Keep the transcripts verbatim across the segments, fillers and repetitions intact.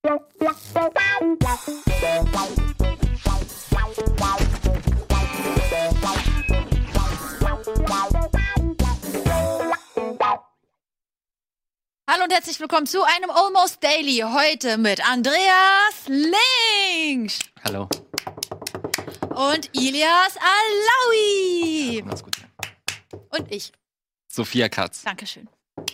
Hallo und herzlich willkommen zu einem Almost Daily. Heute mit Andreas Links. Hallo. Und Ilias Alaoui. Alles gut. Und ich. Sophia Katz. Dankeschön.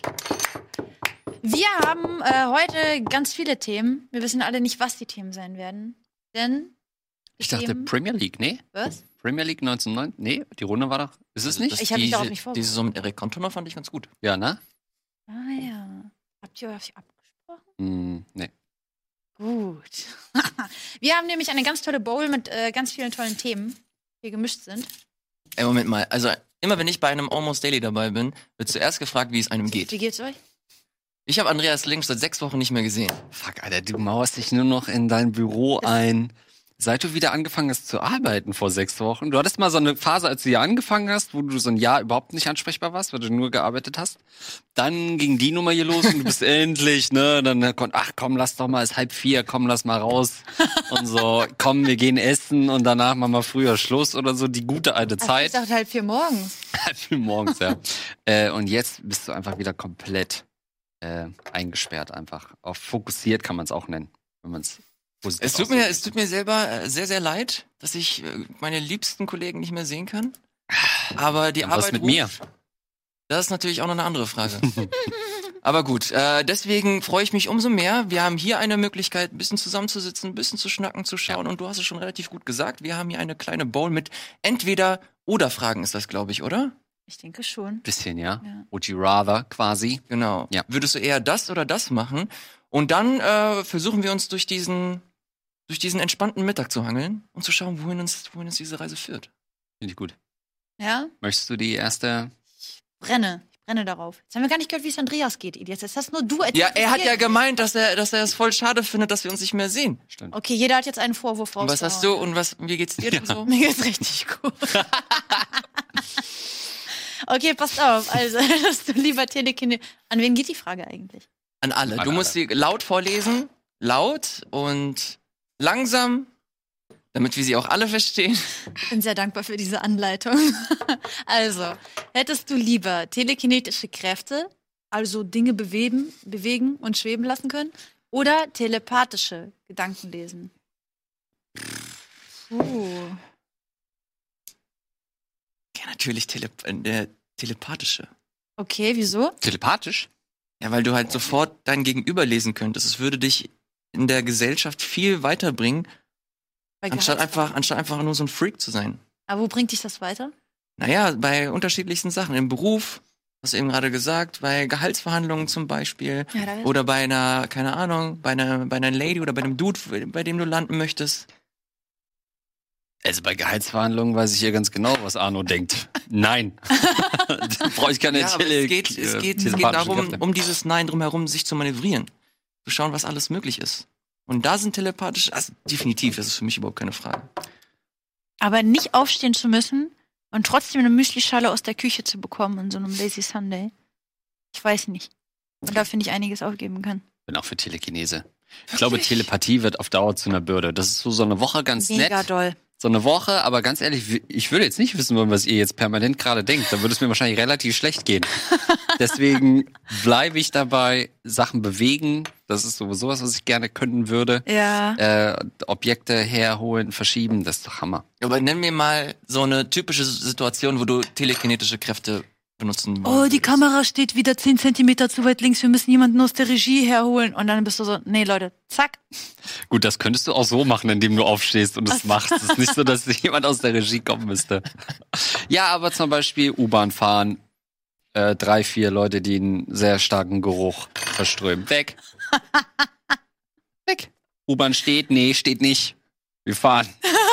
Wir haben äh, heute ganz viele Themen. Wir wissen alle nicht, was die Themen sein werden. Denn Ich dachte Themen- Premier League, nee? Was? Premier League neunzehnhundertneunzig? Nee, die Runde war doch. Ist es nicht? Ich hab mich die, darauf nicht vorbereitet. Die Saison mit Eric Cantona fand ich ganz gut. Ja, ne? Ah ja. Habt ihr euch abgesprochen? Hm, nee. Gut. Wir haben nämlich eine ganz tolle Bowl mit äh, ganz vielen tollen Themen, die hier gemischt sind. Ey, Moment mal. Also, immer wenn ich bei einem Almost Daily dabei bin, wird zuerst gefragt, wie es einem geht. Wie geht's euch? Ich habe Andreas Links seit sechs Wochen nicht mehr gesehen. Fuck, Alter, du mauerst dich nur noch in dein Büro ein. Seit du wieder angefangen hast zu arbeiten vor sechs Wochen. Du hattest mal so eine Phase, als du hier angefangen hast, wo du so ein Jahr überhaupt nicht ansprechbar warst, weil du nur gearbeitet hast. Dann ging die Nummer hier los und du bist endlich, ne, dann kommt, ach komm, lass doch mal, ist halb vier, komm, lass mal raus. Und so, komm, wir gehen essen und danach machen wir früher Schluss oder so, die gute alte Zeit. Ich dachte halb vier morgens. Halb vier morgens, ja. äh, und jetzt bist du einfach wieder komplett äh, eingesperrt einfach. Auf fokussiert kann man es auch nennen, wenn man es positiv Es tut, mir, ausdrückt. es tut mir selber äh, sehr, sehr leid, dass ich äh, meine liebsten Kollegen nicht mehr sehen kann. Aber die Und Arbeit was mit ruft. mir? Das ist natürlich auch noch eine andere Frage. Aber gut, äh, deswegen freue ich mich umso mehr. Wir haben hier eine Möglichkeit, ein bisschen zusammenzusitzen, ein bisschen zu schnacken, zu schauen. Ja. Und du hast es schon relativ gut gesagt. Wir haben hier eine kleine Bowl mit entweder oder Fragen ist das, glaube ich, oder? Ich denke schon. Bisschen, ja. Ja. Would you rather quasi. Genau. Ja. Würdest du eher das oder das machen? Und dann äh, versuchen wir uns durch diesen, durch diesen entspannten Mittag zu hangeln und zu schauen, wohin uns, wohin uns diese Reise führt. Finde ich gut. Ja? Möchtest du die erste? Brenne. Ich brenne darauf. Jetzt haben wir gar nicht gehört, wie es Andreas geht, Ilias. Jetzt hast nur du erzählt. Ja, er hat wie ja dir- gemeint, dass er, dass er es voll schade findet, dass wir uns nicht mehr sehen. Stimmt. Okay, jeder hat jetzt einen Vorwurf raus. Und was hast du und was, wie geht's dir denn so? Mir geht's richtig gut. Okay, passt auf. Also, dass du lieber Telekine. An wen geht die Frage eigentlich? An alle. An Du musst sie laut vorlesen, laut und langsam, damit wir sie auch alle verstehen. Ich bin sehr dankbar für diese Anleitung. Also, hättest du lieber telekinetische Kräfte, also Dinge bewegen, bewegen und schweben lassen können, oder telepathische Gedanken lesen? Uh. Ja, natürlich tele äh, telepathische. Okay, wieso? Telepathisch? Ja, weil du halt sofort dein Gegenüber lesen könntest. Es würde dich in der Gesellschaft viel weiterbringen, Bei anstatt Gehalts- einfach, anstatt einfach nur so ein Freak zu sein. Aber wo bringt dich das weiter? Naja, bei unterschiedlichsten Sachen. Im Beruf, hast du eben gerade gesagt, bei Gehaltsverhandlungen zum Beispiel. Ja, da Oder bei einer, keine Ahnung, bei einer, bei einer Lady oder bei einem Dude, bei dem du landen möchtest. Also bei Gehaltsverhandlungen weiß ich ja ganz genau, was Arno denkt. Nein. Da brauche ich keine Ja, aber Tele es geht, es äh, geht, es geht telepathischen darum, Kräfte. um dieses Nein drumherum sich zu manövrieren. Zu schauen, was alles möglich ist. Und da sind telepathische, also definitiv, das ist für mich überhaupt keine Frage. Aber nicht aufstehen zu müssen und trotzdem eine Müslischale aus der Küche zu bekommen an so einem Lazy Sunday. Ich weiß nicht. Und da finde ich einiges aufgeben kann. Bin auch für Telekinese. Ich glaube, Telepathie wird auf Dauer zu einer Bürde. Das ist so, so eine Woche ganz Mega nett. doll. So eine Woche, aber ganz ehrlich, ich würde jetzt nicht wissen wollen, was ihr jetzt permanent gerade denkt. Da würde es mir wahrscheinlich relativ schlecht gehen. Deswegen bleibe ich dabei, Sachen bewegen. Das ist sowieso was, was ich gerne können würde. Ja. Äh, Objekte herholen, verschieben, das ist doch Hammer. Aber nenn mir mal so eine typische Situation, wo du telekinetische Kräfte benutzen Oh, die würdest. Kamera steht wieder zehn Zentimeter zu weit links. Wir müssen jemanden aus der Regie herholen. Und dann bist du so, nee, Leute, zack. Gut, das könntest du auch so machen, indem du aufstehst und es machst. Es ist nicht so, dass jemand aus der Regie kommen müsste. Ja, aber zum Beispiel U-Bahn fahren, äh, drei, vier Leute, die einen sehr starken Geruch verströmen. Weg. Weg. U-Bahn steht, nee, steht nicht. Wir fahren.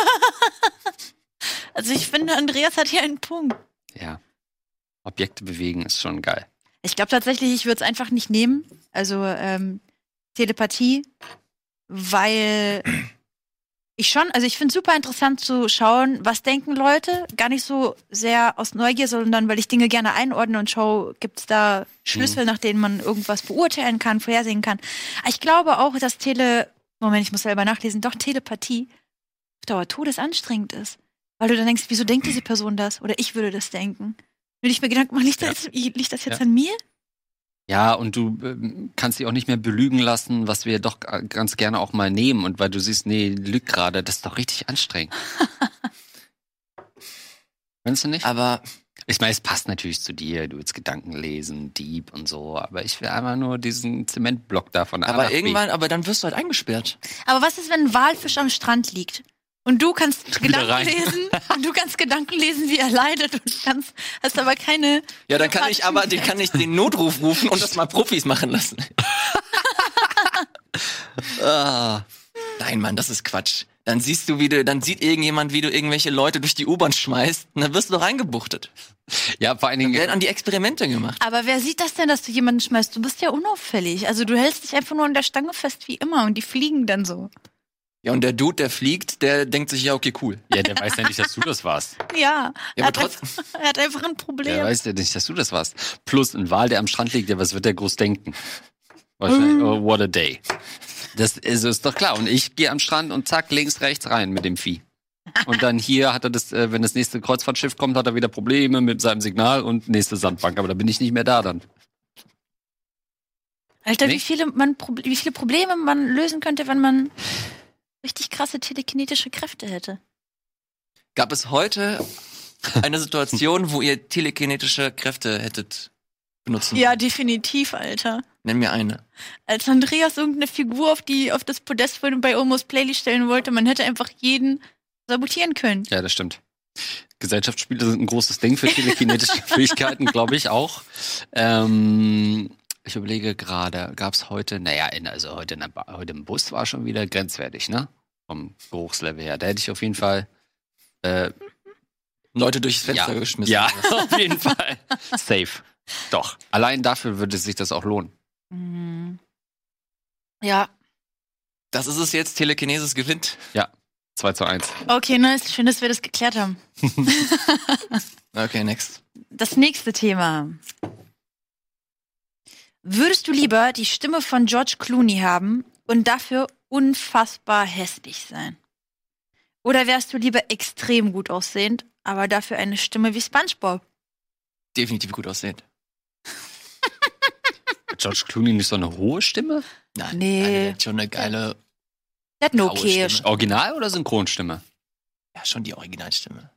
Also ich finde, Andreas hat hier einen Punkt. Ja. Objekte bewegen ist schon geil. Ich glaube tatsächlich, ich würde es einfach nicht nehmen. Also ähm, Telepathie, weil Ich schon, also ich finde es super interessant zu schauen, was denken Leute. Gar nicht so sehr aus Neugier, sondern weil ich Dinge gerne einordne und schaue, gibt es da Schlüssel, mhm. nach denen man irgendwas beurteilen kann, vorhersehen kann. Aber ich glaube auch, dass Tele, Moment, ich muss selber nachlesen, doch Telepathie auf Dauer todesanstrengend ist. Weil du dann denkst, wieso denkt diese Person das? Oder ich würde das denken. Würde ich mir Gedanken machen, liegt das, ja. liegt das jetzt ja. an mir? Ja, und du äh, kannst dich auch nicht mehr belügen lassen, was wir doch ganz gerne auch mal nehmen. Und weil du siehst, nee, lüg gerade, das ist doch richtig anstrengend. Findest du nicht? Aber ich meine, es passt natürlich zu dir. Du willst Gedanken lesen, Dieb und so. Aber ich will einfach nur diesen Zementblock davon. Aber irgendwann, aber dann wirst du halt eingesperrt. Aber was ist, wenn ein Walfisch am Strand liegt? Und du kannst Gedanken rein. lesen, und du kannst Gedanken lesen, wie er leidet, und du kannst, hast aber keine. Ja, dann kann ich aber, den kann ich den Notruf rufen und das mal Profis machen lassen. ah. Nein, Mann, das ist Quatsch. Dann siehst du, wie du, dann sieht irgendjemand, wie du irgendwelche Leute durch die U-Bahn schmeißt, und dann wirst du doch reingebuchtet. Ja, vor allen Dingen dann werden an die Experimente gemacht. Aber wer sieht das denn, dass du jemanden schmeißt? Du bist ja unauffällig. Also du hältst dich einfach nur an der Stange fest wie immer und die fliegen dann so. Ja, und der Dude, der fliegt, der denkt sich, ja, okay, cool. Ja, der weiß ja nicht, dass du das warst. Ja, ja er, aber hat einfach, er hat einfach ein Problem. Der weiß ja nicht, dass du das warst. Plus ein Wal, der am Strand liegt, ja, was wird der groß denken? Wahrscheinlich, oh, what a day. Das ist, ist doch klar. Und ich gehe am Strand und zack, links, rechts rein mit dem Vieh. Und dann hier hat er das, äh, wenn das nächste Kreuzfahrtschiff kommt, hat er wieder Probleme mit seinem Signal und nächste Sandbank. Aber da bin ich nicht mehr da dann. Alter, Nee? wie viele, man, wie viele Probleme man lösen könnte, wenn man richtig krasse telekinetische Kräfte hätte. Gab es heute eine Situation, wo ihr telekinetische Kräfte hättet benutzen? Ja, definitiv, Alter. Nenn mir eine. Als Andreas irgendeine Figur auf die auf das Podest bei Almost Playlist stellen wollte, man hätte einfach jeden sabotieren können. Ja, das stimmt. Gesellschaftsspiele sind ein großes Ding für telekinetische Fähigkeiten, glaube ich auch. Ähm, ich überlege gerade, gab es heute, naja, in, also heute, in der ba- heute im Bus war schon wieder grenzwertig, ne? Vom Geruchslevel her. Da hätte ich auf jeden Fall äh, Leute durchs Fenster ja, geschmissen. ja, auf jeden Fall. Safe. Doch. Allein dafür würde sich das auch lohnen. Mhm. Ja. Das ist es jetzt, Telekinesis gewinnt. Ja, zwei zu eins. Okay, nice. Schön, dass wir das geklärt haben. Okay, next. Das nächste Thema. Würdest du lieber die Stimme von George Clooney haben und dafür unfassbar hässlich sein? Oder wärst du lieber extrem gut aussehend, aber dafür eine Stimme wie SpongeBob? Definitiv gut aussehend. Hat George Clooney nicht so eine hohe Stimme? Nein, Nee. nein, der hat schon eine geile, Der hat eine Graue okay. Stimme. Original- oder Synchronstimme? ja, schon die Originalstimme.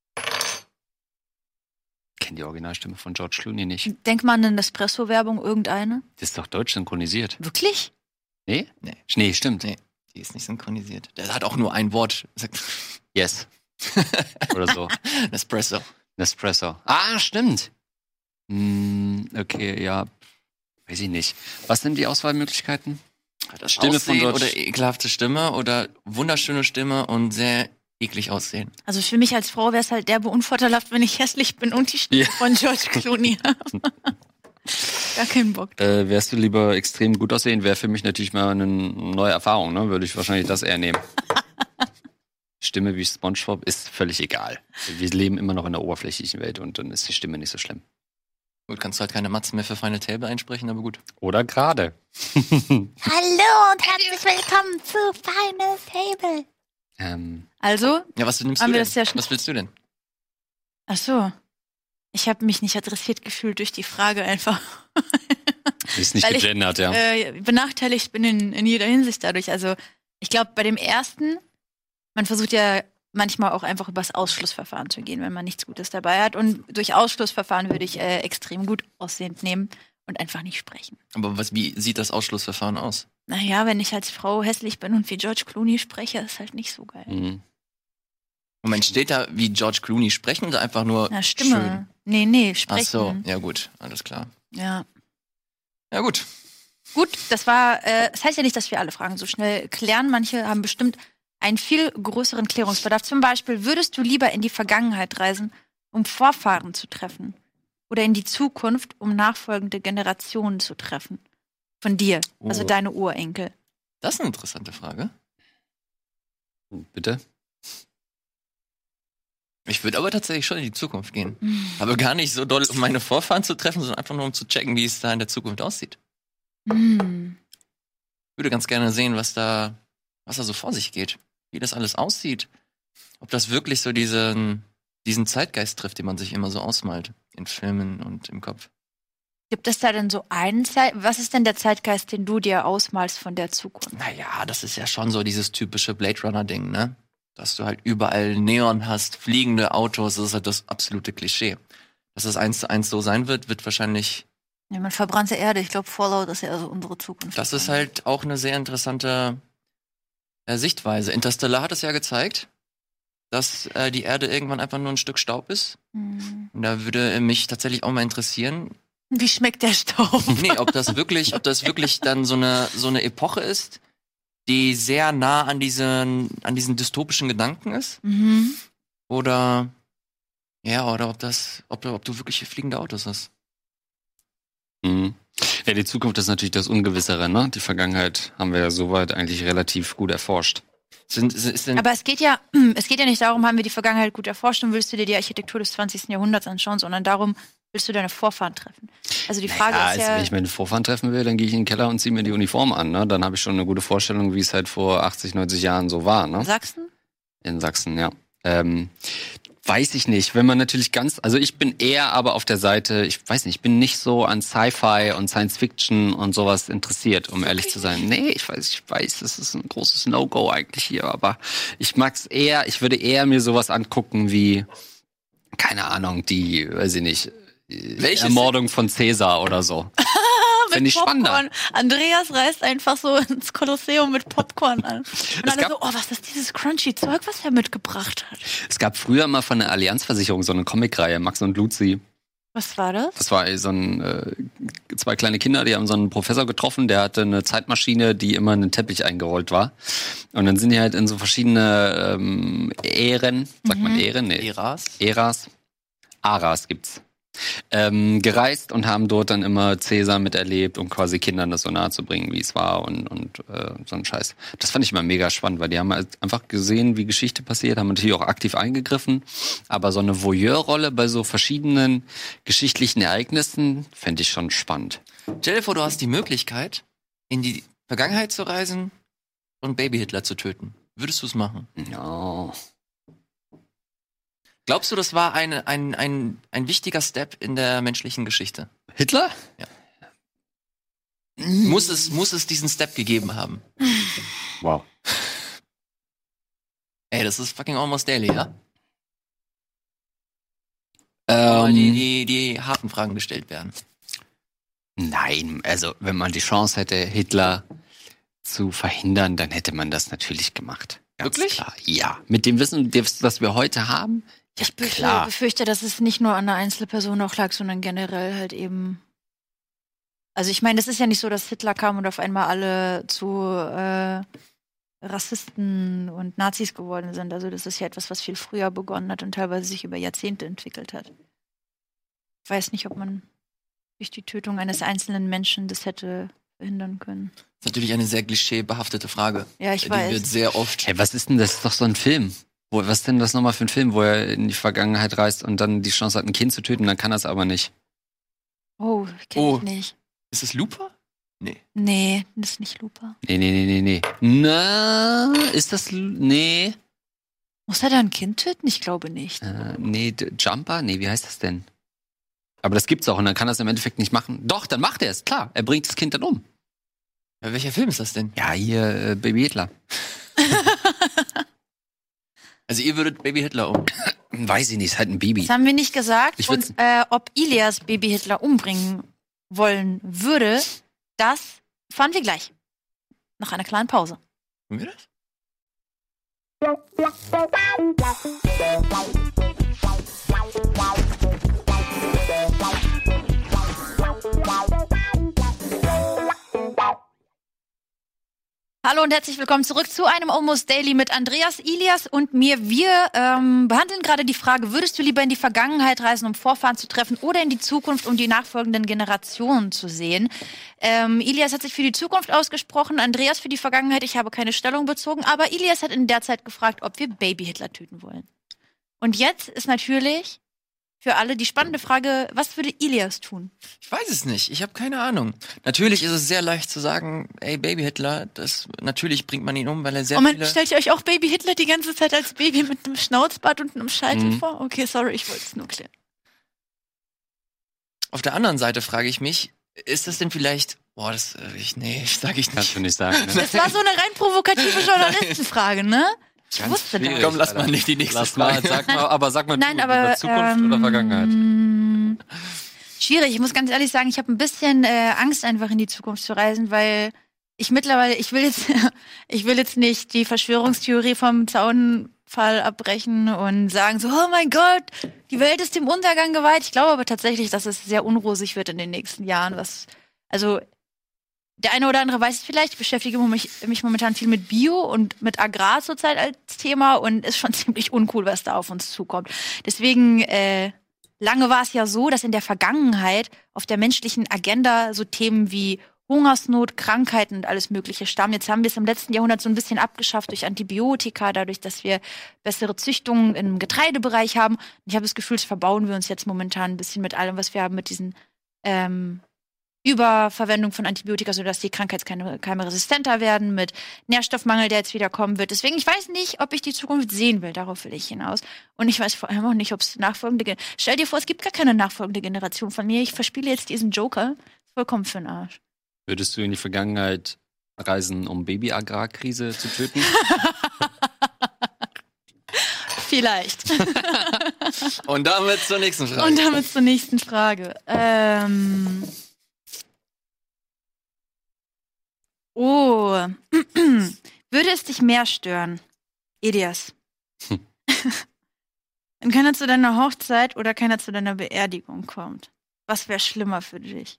Ich kenne die Originalstimme von George Clooney nicht. Denk mal an eine Nespresso-Werbung, irgendeine. Das ist doch deutsch synchronisiert. Wirklich? Nee? Nee. Nee, stimmt. Nee. Die ist nicht synchronisiert. Der hat auch nur ein Wort. Sagt Yes. Oder so. Nespresso. Nespresso. Ah, stimmt. Hm, okay, ja. Weiß ich nicht. Was sind die Auswahlmöglichkeiten? Das Stimme von Aussehen George- oder ekelhafte Stimme oder wunderschöne Stimme und sehr eklig aussehen. Also für mich als Frau wäre es halt derbe unvorteilhaft, wenn ich hässlich bin und die Stimme Ja. von George Clooney habe. Gar keinen Bock. Äh, wärst du lieber extrem gut aussehen, wäre für mich natürlich mal eine neue Erfahrung, ne? Würde ich wahrscheinlich das eher nehmen. Stimme wie SpongeBob ist völlig egal. Wir leben immer noch in der oberflächlichen Welt und dann ist die Stimme nicht so schlimm. Gut, kannst du halt keine Matzen mehr für Final Table einsprechen, aber gut. Oder gerade. Hallo und herzlich willkommen zu Final Table. Ähm, Also, Ja, was nimmst Haben du wir denn? das ja schon- Was willst du denn? ach so. Ich habe mich nicht adressiert gefühlt durch die Frage einfach. ist nicht Weil ich, gegendert, ja. Äh, benachteiligt bin in, in jeder Hinsicht dadurch. Also, ich glaube, bei dem ersten, man versucht ja manchmal auch einfach übers Ausschlussverfahren zu gehen, wenn man nichts Gutes dabei hat. Und durch Ausschlussverfahren würde ich äh, extrem gut aussehend nehmen und einfach nicht sprechen. Aber was, wie sieht das Ausschlussverfahren aus? Naja, wenn ich als Frau hässlich bin und wie George Clooney spreche, ist halt nicht so geil. Mhm. Moment, steht da, wie George Clooney sprechen oder einfach nur Na, Stimme. schön? Nee, nee, Ach sprechen. so, ja gut, alles klar. Ja. Ja gut. Gut, das war, äh, das heißt ja nicht, dass wir alle Fragen so schnell klären. Manche haben bestimmt einen viel größeren Klärungsbedarf. Zum Beispiel, würdest du lieber in die Vergangenheit reisen, um Vorfahren zu treffen? Oder in die Zukunft, um nachfolgende Generationen zu treffen? Von dir, also Oh. deine Urenkel. Das ist eine interessante Frage. Bitte? Ich würde aber tatsächlich schon in die Zukunft gehen. Mhm. Aber gar nicht so doll, um meine Vorfahren zu treffen, sondern einfach nur, um zu checken, wie es da in der Zukunft aussieht. Mhm. Ich würde ganz gerne sehen, was da, was da so vor sich geht. Wie das alles aussieht. Ob das wirklich so diesen, diesen Zeitgeist trifft, den man sich immer so ausmalt. In Filmen und im Kopf. Gibt es da denn so einen Zeit? Was ist denn der Zeitgeist, den du dir ausmalst von der Zukunft? Naja, das ist ja schon so dieses typische Blade Runner-Ding, ne? Dass du halt überall Neon hast, fliegende Autos, das ist halt das absolute Klischee. Dass das eins zu eins so sein wird, wird wahrscheinlich. Ja, man verbrannte Erde. Ich glaube, Fallout ist ja so unsere Zukunft. Das ist halt auch eine sehr interessante äh, Sichtweise. Interstellar hat es ja gezeigt, dass äh, die Erde irgendwann einfach nur ein Stück Staub ist. Mhm. Und da würde mich tatsächlich auch mal interessieren, Wie schmeckt der Staub? nee, ob das wirklich, ob das wirklich dann so eine so eine Epoche ist, die sehr nah an diesen an diesen dystopischen Gedanken ist, Mhm. oder ja, oder ob das, ob, ob du wirklich fliegende Autos hast. Mhm. Ja, die Zukunft ist natürlich das Ungewissere, ne? Die Vergangenheit haben wir ja soweit eigentlich relativ gut erforscht. Sind, ist denn, Aber es geht ja, es geht ja nicht darum, haben wir die Vergangenheit gut erforscht und willst du dir die Architektur des zwanzigsten Jahrhunderts anschauen, sondern darum, willst du deine Vorfahren treffen. Also die Frage ja, ist also, ja. wenn ich meine Vorfahren treffen will, dann gehe ich in den Keller und ziehe mir die Uniform an, ne? Dann habe ich schon eine gute Vorstellung, wie es halt vor achtzig, neunzig Jahren so war, ne? Sachsen? In Sachsen, ja. Ähm, weiß ich nicht. Wenn man natürlich ganz, also ich bin eher aber auf der Seite, ich weiß nicht, ich bin nicht so an Sci-Fi und Science-Fiction und sowas interessiert, um ehrlich zu sein. Nee, ich weiß, ich weiß, das ist ein großes No-Go eigentlich hier, aber ich mag's eher, ich würde eher mir sowas angucken wie, keine Ahnung, die, weiß ich nicht, Welches? Ermordung von Cäsar oder so. Finde ich spannender. Popcorn. Andreas reist einfach so ins Kolosseum mit Popcorn an. Und Es alle gab- so, oh, was ist dieses crunchy Zeug, was er mitgebracht hat? Es gab früher mal von der Allianzversicherung so eine Comicreihe, Max und Luzi. Was war das? Das war so ein, äh, zwei kleine Kinder, die haben so einen Professor getroffen, der hatte eine Zeitmaschine, die immer in einen Teppich eingerollt war. Und dann sind die halt in so verschiedene ähm, Ähren, sagt man Ähren? Nee. Eras? Äras. Aras gibt's. Ähm, gereist und haben dort dann immer Cäsar miterlebt, um quasi Kindern das so nahe zu bringen, wie es war und, und äh, so ein Scheiß. Das fand ich immer mega spannend, weil die haben halt einfach gesehen, wie Geschichte passiert, haben natürlich auch aktiv eingegriffen, aber so eine Voyeurrolle bei so verschiedenen geschichtlichen Ereignissen fände ich schon spannend. Stell dir vor, du hast die Möglichkeit, in die Vergangenheit zu reisen und Baby-Hitler zu töten. Würdest du es machen? Ja. Glaubst du, das war eine, ein, ein, ein wichtiger Step in der menschlichen Geschichte? Hitler? Muss es, muss es diesen Step gegeben haben? Wow. Ey, das ist fucking almost daily, ja? Weil die, Ähm, die, die harten Fragen gestellt werden. nein, also wenn man die Chance hätte, Hitler zu verhindern, dann hätte man das natürlich gemacht. Ganz Wirklich? Klar. Ja, mit dem Wissen, das was wir heute haben, ja Ich befür- klar. befürchte, dass es nicht nur an einer Einzelperson auch lag, sondern generell halt eben. Also ich meine, es ist ja nicht so, dass Hitler kam und auf einmal alle zu äh, Rassisten und Nazis geworden sind. Also das ist ja etwas, was viel früher begonnen hat und teilweise sich über Jahrzehnte entwickelt hat. Ich weiß nicht, ob man durch die Tötung eines einzelnen Menschen das hätte verhindern können. Das ist natürlich eine sehr klischeebehaftete Frage. Ja, ich die weiß. wird sehr oft. Hey, was ist denn das? Das ist doch so ein Film. Wo, was ist denn das nochmal für ein Film, wo er in die Vergangenheit reist und dann die Chance hat, ein Kind zu töten, dann kann er es aber nicht. Oh, kenn Oh. ich nicht. Ist es Looper? Nee. Nee, das ist nicht Looper. Nee, nee, nee, nee, nee. Na, ist das, L- nee, Muss er da ein Kind töten? Ich glaube nicht. äh, nee, D- Jumper? Nee, wie heißt das denn? Aber das gibt's auch und dann kann er es im Endeffekt nicht machen. Doch, dann macht er es, klar. Er bringt das Kind dann um. Ja, welcher Film ist das denn? Ja, hier, äh, Baby Hitler. Also ihr würdet Baby Hitler um. Weiß ich nicht, ist halt ein Baby. Das haben wir nicht gesagt. Ich Und würd's- äh, ob Ilias Baby Hitler umbringen wollen würde, das fahren wir gleich. Nach einer kleinen Pause. Tun wir das? Hallo und herzlich willkommen zurück zu einem Almost Daily mit Andreas, Ilias und mir. Wir ähm, behandeln gerade die Frage, würdest du lieber in die Vergangenheit reisen, um Vorfahren zu treffen oder in die Zukunft, um die nachfolgenden Generationen zu sehen? Ähm, Ilias hat sich für die Zukunft ausgesprochen, Andreas für die Vergangenheit. Ich habe keine Stellung bezogen, aber Ilias hat in der Zeit gefragt, ob wir Baby-Hitler töten wollen. Und jetzt ist natürlich für alle die spannende Frage, was würde Ilias tun? Ich weiß es nicht. Ich habe keine Ahnung. Natürlich ist es sehr leicht zu sagen, ey, Baby Hitler, das, natürlich bringt man ihn um, weil er sehr Und man viele... stellt ihr euch auch Baby Hitler die ganze Zeit als Baby mit einem Schnauzbart und einem Scheitel Mhm. vor? Okay, sorry, ich wollte es nur klären. Auf der anderen Seite frage ich mich, ist das denn vielleicht... Boah, das... äh, Ich, nee, sag ich Kannst nicht. du nicht sagen. Ne? Das war so eine rein provokative Journalistenfrage, ne? Ich Ganz wusste das. schwierig. Komm, lass Alter. mal nicht die nächste Lass mal, Frage. sag mal, aber sag mal, Nein, du, aber lieber Zukunft ähm, oder Vergangenheit? Schwierig. Ich muss ganz ehrlich sagen, ich habe ein bisschen äh, Angst, einfach in die Zukunft zu reisen, weil ich mittlerweile, ich will jetzt, ich will jetzt nicht die Verschwörungstheorie vom Zaunfall abbrechen und sagen so, oh mein Gott, die Welt ist dem Untergang geweiht. Ich glaube aber tatsächlich, dass es sehr unrosig wird in den nächsten Jahren. Was, also der eine oder andere weiß es vielleicht, ich beschäftige mich, mich momentan viel mit Bio und mit Agrar zurzeit als Thema und ist schon ziemlich uncool, was da auf uns zukommt. Deswegen, äh, lange war es ja so, dass in der Vergangenheit auf der menschlichen Agenda so Themen wie Hungersnot, Krankheiten und alles Mögliche stammen. Jetzt haben wir es im letzten Jahrhundert so ein bisschen abgeschafft durch Antibiotika, dadurch, dass wir bessere Züchtungen im Getreidebereich haben. Und ich habe das Gefühl, das verbauen wir uns jetzt momentan ein bisschen mit allem, was wir haben, mit diesen ähm, Überverwendung von Antibiotika, sodass die Krankheitskeime Keime resistenter werden, mit Nährstoffmangel, der jetzt wieder kommen wird. Deswegen, ich weiß nicht, ob ich die Zukunft sehen will. Darauf will ich hinaus. Und ich weiß vor allem auch nicht, ob es nachfolgende... Gen Stell dir vor, es gibt gar keine nachfolgende Generation von mir. Ich verspiele jetzt diesen Joker. Vollkommen für den Arsch. Würdest du in die Vergangenheit reisen, um Baby-Agrarkrise zu töten? Vielleicht. Und damit zur nächsten Frage. Und damit zur nächsten Frage. Ähm... Oh. Würde es dich mehr stören, Elias? Hm. Wenn keiner zu deiner Hochzeit oder keiner zu deiner Beerdigung kommt. Was wäre schlimmer für dich?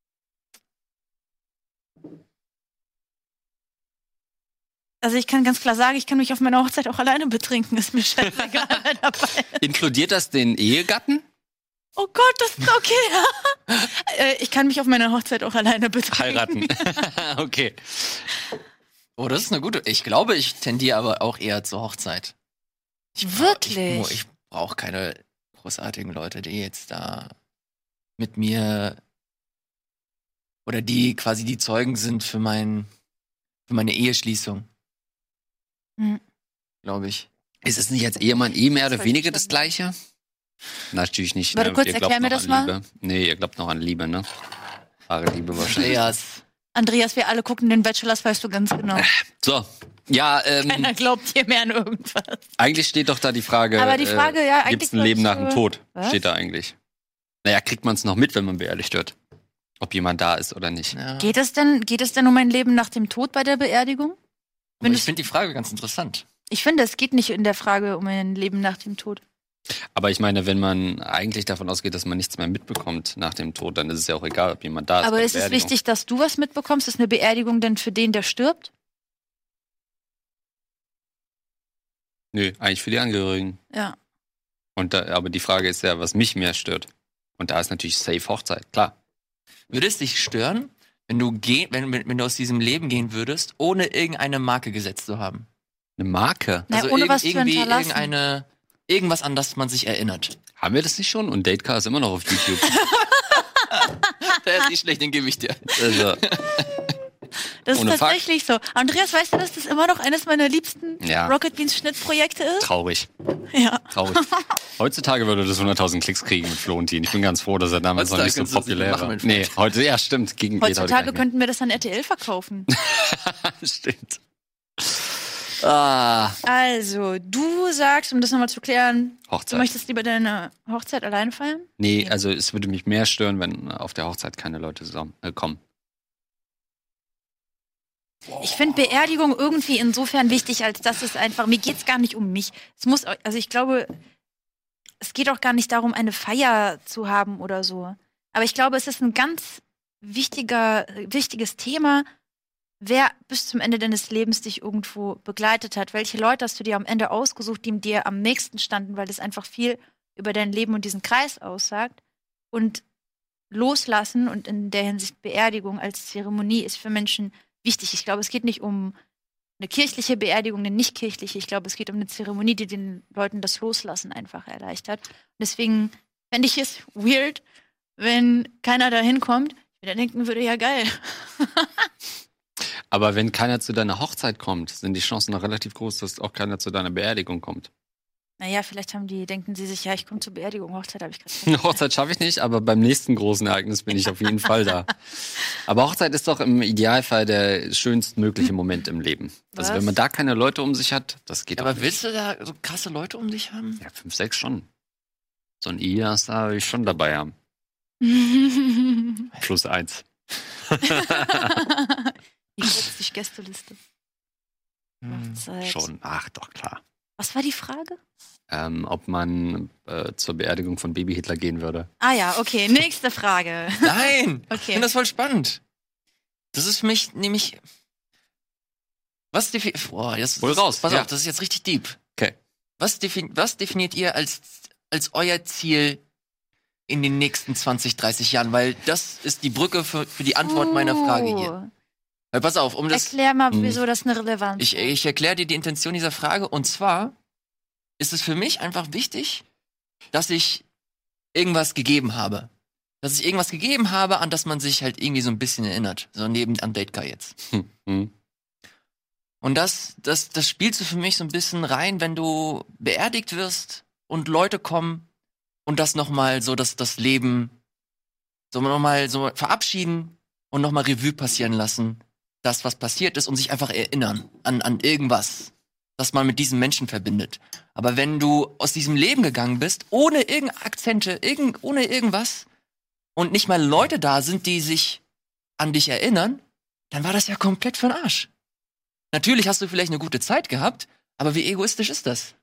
Also ich kann ganz klar sagen, ich kann mich auf meiner Hochzeit auch alleine betrinken. Ist mir scheißegal, wer dabei ist. Inkludiert das den Ehegatten? Oh Gott, das ist okay. äh, ich kann mich auf meiner Hochzeit auch alleine betrinken. Heiraten. Okay. Oh, das ist eine gute... Ich glaube, ich tendiere aber auch eher zur Hochzeit. Ich bra- Wirklich? Ich, ich brauche keine großartigen Leute, die jetzt da mit mir... Oder die quasi die Zeugen sind für, mein, für meine Eheschließung. Hm. Glaube ich. Ist es nicht als Ehemann eh mehr Das oder voll weniger das verstanden. Gleiche? Natürlich nicht. Warte ne? kurz, Ihr erklär glaubt mir noch das an mal. Liebe. Nee, ihr glaubt noch an Liebe, ne? Wahre Liebe wahrscheinlich. Andreas. Andreas, wir alle gucken den Bachelor, das weißt du ganz genau. So, ja, ähm, Keiner glaubt hier mehr an irgendwas. eigentlich steht doch da die Frage, Aber die Frage, äh, ja, eigentlich gibt's ein Leben nach glaubst dem du- Tod? Was? Steht da eigentlich. Naja, kriegt man es noch mit, wenn man beerdigt wird? Ob jemand da ist oder nicht. Ja. Geht es denn, geht es denn um ein Leben nach dem Tod bei der Beerdigung? Aber Wenn ich es- finde die Frage ganz interessant. Ich finde, es geht nicht in der Frage um ein Leben nach dem Tod. Aber ich meine, wenn man eigentlich davon ausgeht, dass man nichts mehr mitbekommt nach dem Tod, dann ist es ja auch egal, ob jemand da ist. Aber bei der ist es Beerdigung. wichtig, dass du was mitbekommst? Ist eine Beerdigung denn für den, der stirbt? Nö, eigentlich für die Angehörigen. Ja. Und da, aber die Frage ist ja, was mich mehr stört. Und da ist natürlich safe Hochzeit, klar. Würde es dich stören, wenn du, geh wenn, wenn wenn du aus diesem Leben gehen würdest, ohne irgendeine Marke gesetzt zu haben? Eine Marke. Na, also ohne irg- was zu irgendwie hinterlassen. irgendeine, irgendwas, an das man sich erinnert. Haben wir das nicht schon? Und Datecar ist immer noch auf YouTube. Der ist nicht schlecht, den gebe ich dir. Also, Das ist Ohne Fuck. tatsächlich so. Andreas, weißt du, dass das immer noch eines meiner liebsten Ja. Rocket Beans Schnittprojekte ist? traurig. Ja. Traurig. Heutzutage würde das hunderttausend Klicks kriegen mit Florentin. Ich bin ganz froh, dass er damals noch Heutzutage nicht so kannst du das nicht populär machen war. mit Nee, heute, ja, stimmt. Gegen, geht heute Heutzutage gar nicht mehr. könnten wir das an R T L verkaufen. Stimmt. Ah, Also, du sagst, um das nochmal zu klären, du Hochzeit. möchtest lieber deine Hochzeit alleine feiern? Nee, also es würde mich mehr stören, wenn auf der Hochzeit keine Leute zusammen, äh, kommen. Ich finde Beerdigung irgendwie insofern wichtig, als dass es einfach, mir geht's gar nicht um mich. Es muss, also ich glaube, es geht auch gar nicht darum, eine Feier zu haben oder so. Aber ich glaube, es ist ein ganz wichtiger, wichtiges Thema, wer bis zum Ende deines Lebens dich irgendwo begleitet hat. Welche Leute hast du dir am Ende ausgesucht, die dir am nächsten standen, weil das einfach viel über dein Leben und diesen Kreis aussagt. Und loslassen und in der Hinsicht Beerdigung als Zeremonie ist für Menschen wichtig. Ich glaube, es geht nicht um eine kirchliche Beerdigung, eine nicht kirchliche. Ich glaube, es geht um eine Zeremonie, die den Leuten das Loslassen einfach erleichtert. Und deswegen fände ich es weird, wenn keiner da hinkommt, ich mir dann denken würde, ja geil. Aber wenn keiner zu deiner Hochzeit kommt, sind die Chancen noch relativ groß, dass auch keiner zu deiner Beerdigung kommt. Naja, vielleicht haben die, denken sie sich, ja, ich komme zur Beerdigung, Hochzeit habe ich gerade. Hochzeit schaffe ich nicht, aber beim nächsten großen Ereignis bin ich auf jeden Fall da. Aber Hochzeit ist doch im Idealfall der schönstmögliche Moment im Leben. Was? Also wenn man da keine Leute um sich hat, das geht Ja, auch aber nicht. willst du da so krasse Leute um dich haben? Ja, fünf, sechs schon. So ein Ias da will ich schon dabei haben. Plus eins. Die vierzig Gästeliste. Hm. Hochzeit. Schon, ach doch, klar. Was war die Frage? Ähm, ob man äh, zur Beerdigung von Baby Hitler gehen würde. Ah ja, okay, nächste Frage. Nein! Ich Okay. finde das voll spannend. Das ist für mich nämlich. Was definiert. Boah, das, Hol das, raus, Pass ja. auf, das ist jetzt richtig deep. Okay. Was, defin was definiert ihr als, als euer Ziel in den nächsten zwanzig, dreißig Jahren? Weil das ist die Brücke für, für die Antwort meiner Frage hier. Weil pass auf, um das. Erklär mal, Hm. wieso das eine Relevanz Ich, hat. ich erkläre dir die Intention dieser Frage. Und zwar ist es für mich einfach wichtig, dass ich irgendwas gegeben habe. Dass ich irgendwas gegeben habe, an das man sich halt irgendwie so ein bisschen erinnert. So neben an Dateka jetzt. Hm. Hm. Und das, das, das spielst du für mich so ein bisschen rein, wenn du beerdigt wirst und Leute kommen und das nochmal so, dass das Leben so nochmal so verabschieden und nochmal Revue passieren lassen. Das, was passiert ist und sich einfach erinnern an, an irgendwas, das man mit diesem Menschen verbindet. Aber wenn du aus diesem Leben gegangen bist, ohne irgendeine Akzente, irgend, ohne irgendwas und nicht mal Leute da sind, die sich an dich erinnern, dann war das ja komplett für den Arsch. Natürlich hast du vielleicht eine gute Zeit gehabt, aber wie egoistisch ist das?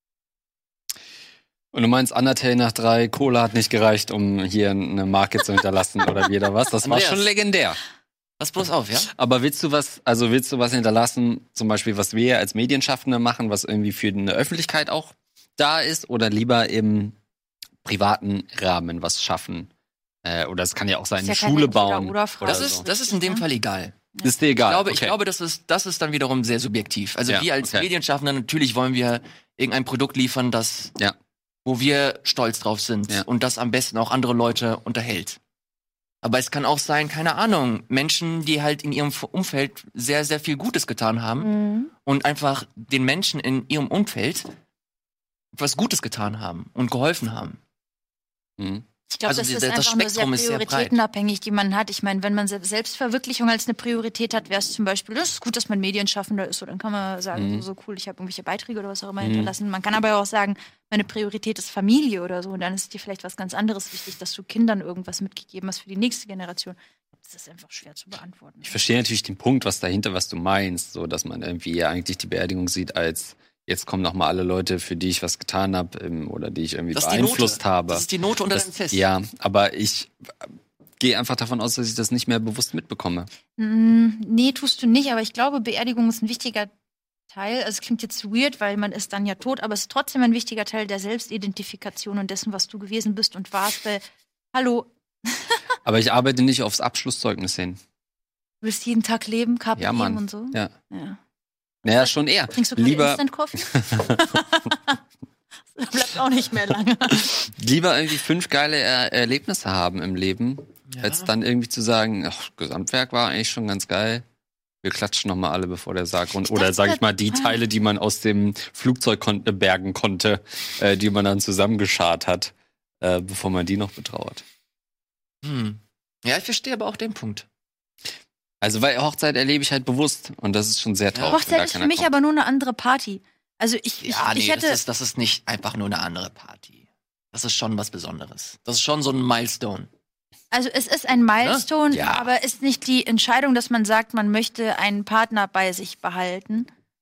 Und du meinst, Undertale nach drei Cola hat nicht gereicht, um hier eine Marke zu hinterlassen oder wie oder was? Das war Andreas. schon legendär. Pass bloß auf, ja? Aber willst du was, also willst du was hinterlassen, zum Beispiel, was wir als Medienschaffende machen, was irgendwie für eine Öffentlichkeit auch da ist, oder lieber im privaten Rahmen was schaffen? Äh, oder es kann ja auch sein, Ist eine ja keine Schule Entweder- bauen. oder Frage. Das oder ist, so. das ist in dem Ja. Fall egal. Ist dir egal. Ich glaube, okay. ich glaube, das ist, das ist dann wiederum sehr subjektiv. Also Ja, wir als okay. Medienschaffende, natürlich wollen wir irgendein Produkt liefern, das, Ja. wo wir stolz drauf sind Ja. und das am besten auch andere Leute unterhält. Aber es kann auch sein, keine Ahnung, Menschen, die halt in ihrem Umfeld sehr, sehr viel Gutes getan haben Mhm. und einfach den Menschen in ihrem Umfeld was Gutes getan haben und geholfen haben. Mhm. Ich glaube, Also das die- ist das einfach nur sehr Spektrum ist sehr breit. prioritätenabhängig, die man hat. Ich meine, wenn man Se- Selbstverwirklichung als eine Priorität hat, wäre es zum Beispiel, das ist gut, dass man Medienschaffender ist. So, dann kann man sagen, Mhm. so, so cool, ich habe irgendwelche Beiträge oder was auch immer Mhm. hinterlassen. Man kann aber auch sagen, meine Priorität ist Familie oder so. Und dann ist dir vielleicht was ganz anderes wichtig, dass du Kindern irgendwas mitgegeben hast für die nächste Generation. Das ist einfach schwer zu beantworten. Ich verstehe natürlich den Punkt, was dahinter, was du meinst, so dass man irgendwie ja eigentlich die Beerdigung sieht als jetzt kommen noch mal alle Leute, für die ich was getan habe ähm, oder die ich irgendwie Das ist die beeinflusst Note. habe. Das ist die Note unter Das- deinem Fest. Ja, aber ich äh, gehe einfach davon aus, dass ich das nicht mehr bewusst mitbekomme. Mm, nee, tust du nicht, aber ich glaube, Beerdigung ist ein wichtiger Teil. Also es klingt jetzt weird, weil man ist dann ja tot, aber es ist trotzdem ein wichtiger Teil der Selbstidentifikation und dessen, was du gewesen bist und warst. Weil, hallo, Aber ich arbeite nicht aufs Abschlusszeugnis hin. du willst jeden Tag leben, Carpe Ja, diem Mann. und so. Ja. Ja. Naja, schon eher. Trinkst du gerade Lieber, Instant Coffee? Das bleibt auch nicht mehr lange. lieber irgendwie fünf geile er Erlebnisse haben im Leben, Ja. als dann irgendwie zu sagen, ach, Gesamtwerk war eigentlich schon ganz geil. Wir klatschen noch mal alle, bevor der Sarg und oder dachte- sag ich mal die Teile, die man aus dem Flugzeug kon bergen konnte, äh, die man dann zusammengeschart hat, äh, bevor man die noch betrauert. Hm. Ja, ich verstehe aber auch den Punkt. Also weil Hochzeit erlebe ich halt bewusst und das ist schon sehr traurig. wenn da Hochzeit ist für keiner mich kommt. aber nur eine andere Party. Also ich, Ja, ich, nee, ich hätte, das, ist, das ist nicht einfach nur eine andere Party. Das ist schon was Besonderes. Das ist schon so ein Milestone. also es ist ein Milestone, Ja. aber ist nicht die Entscheidung, dass man sagt, man möchte einen Partner bei sich behalten.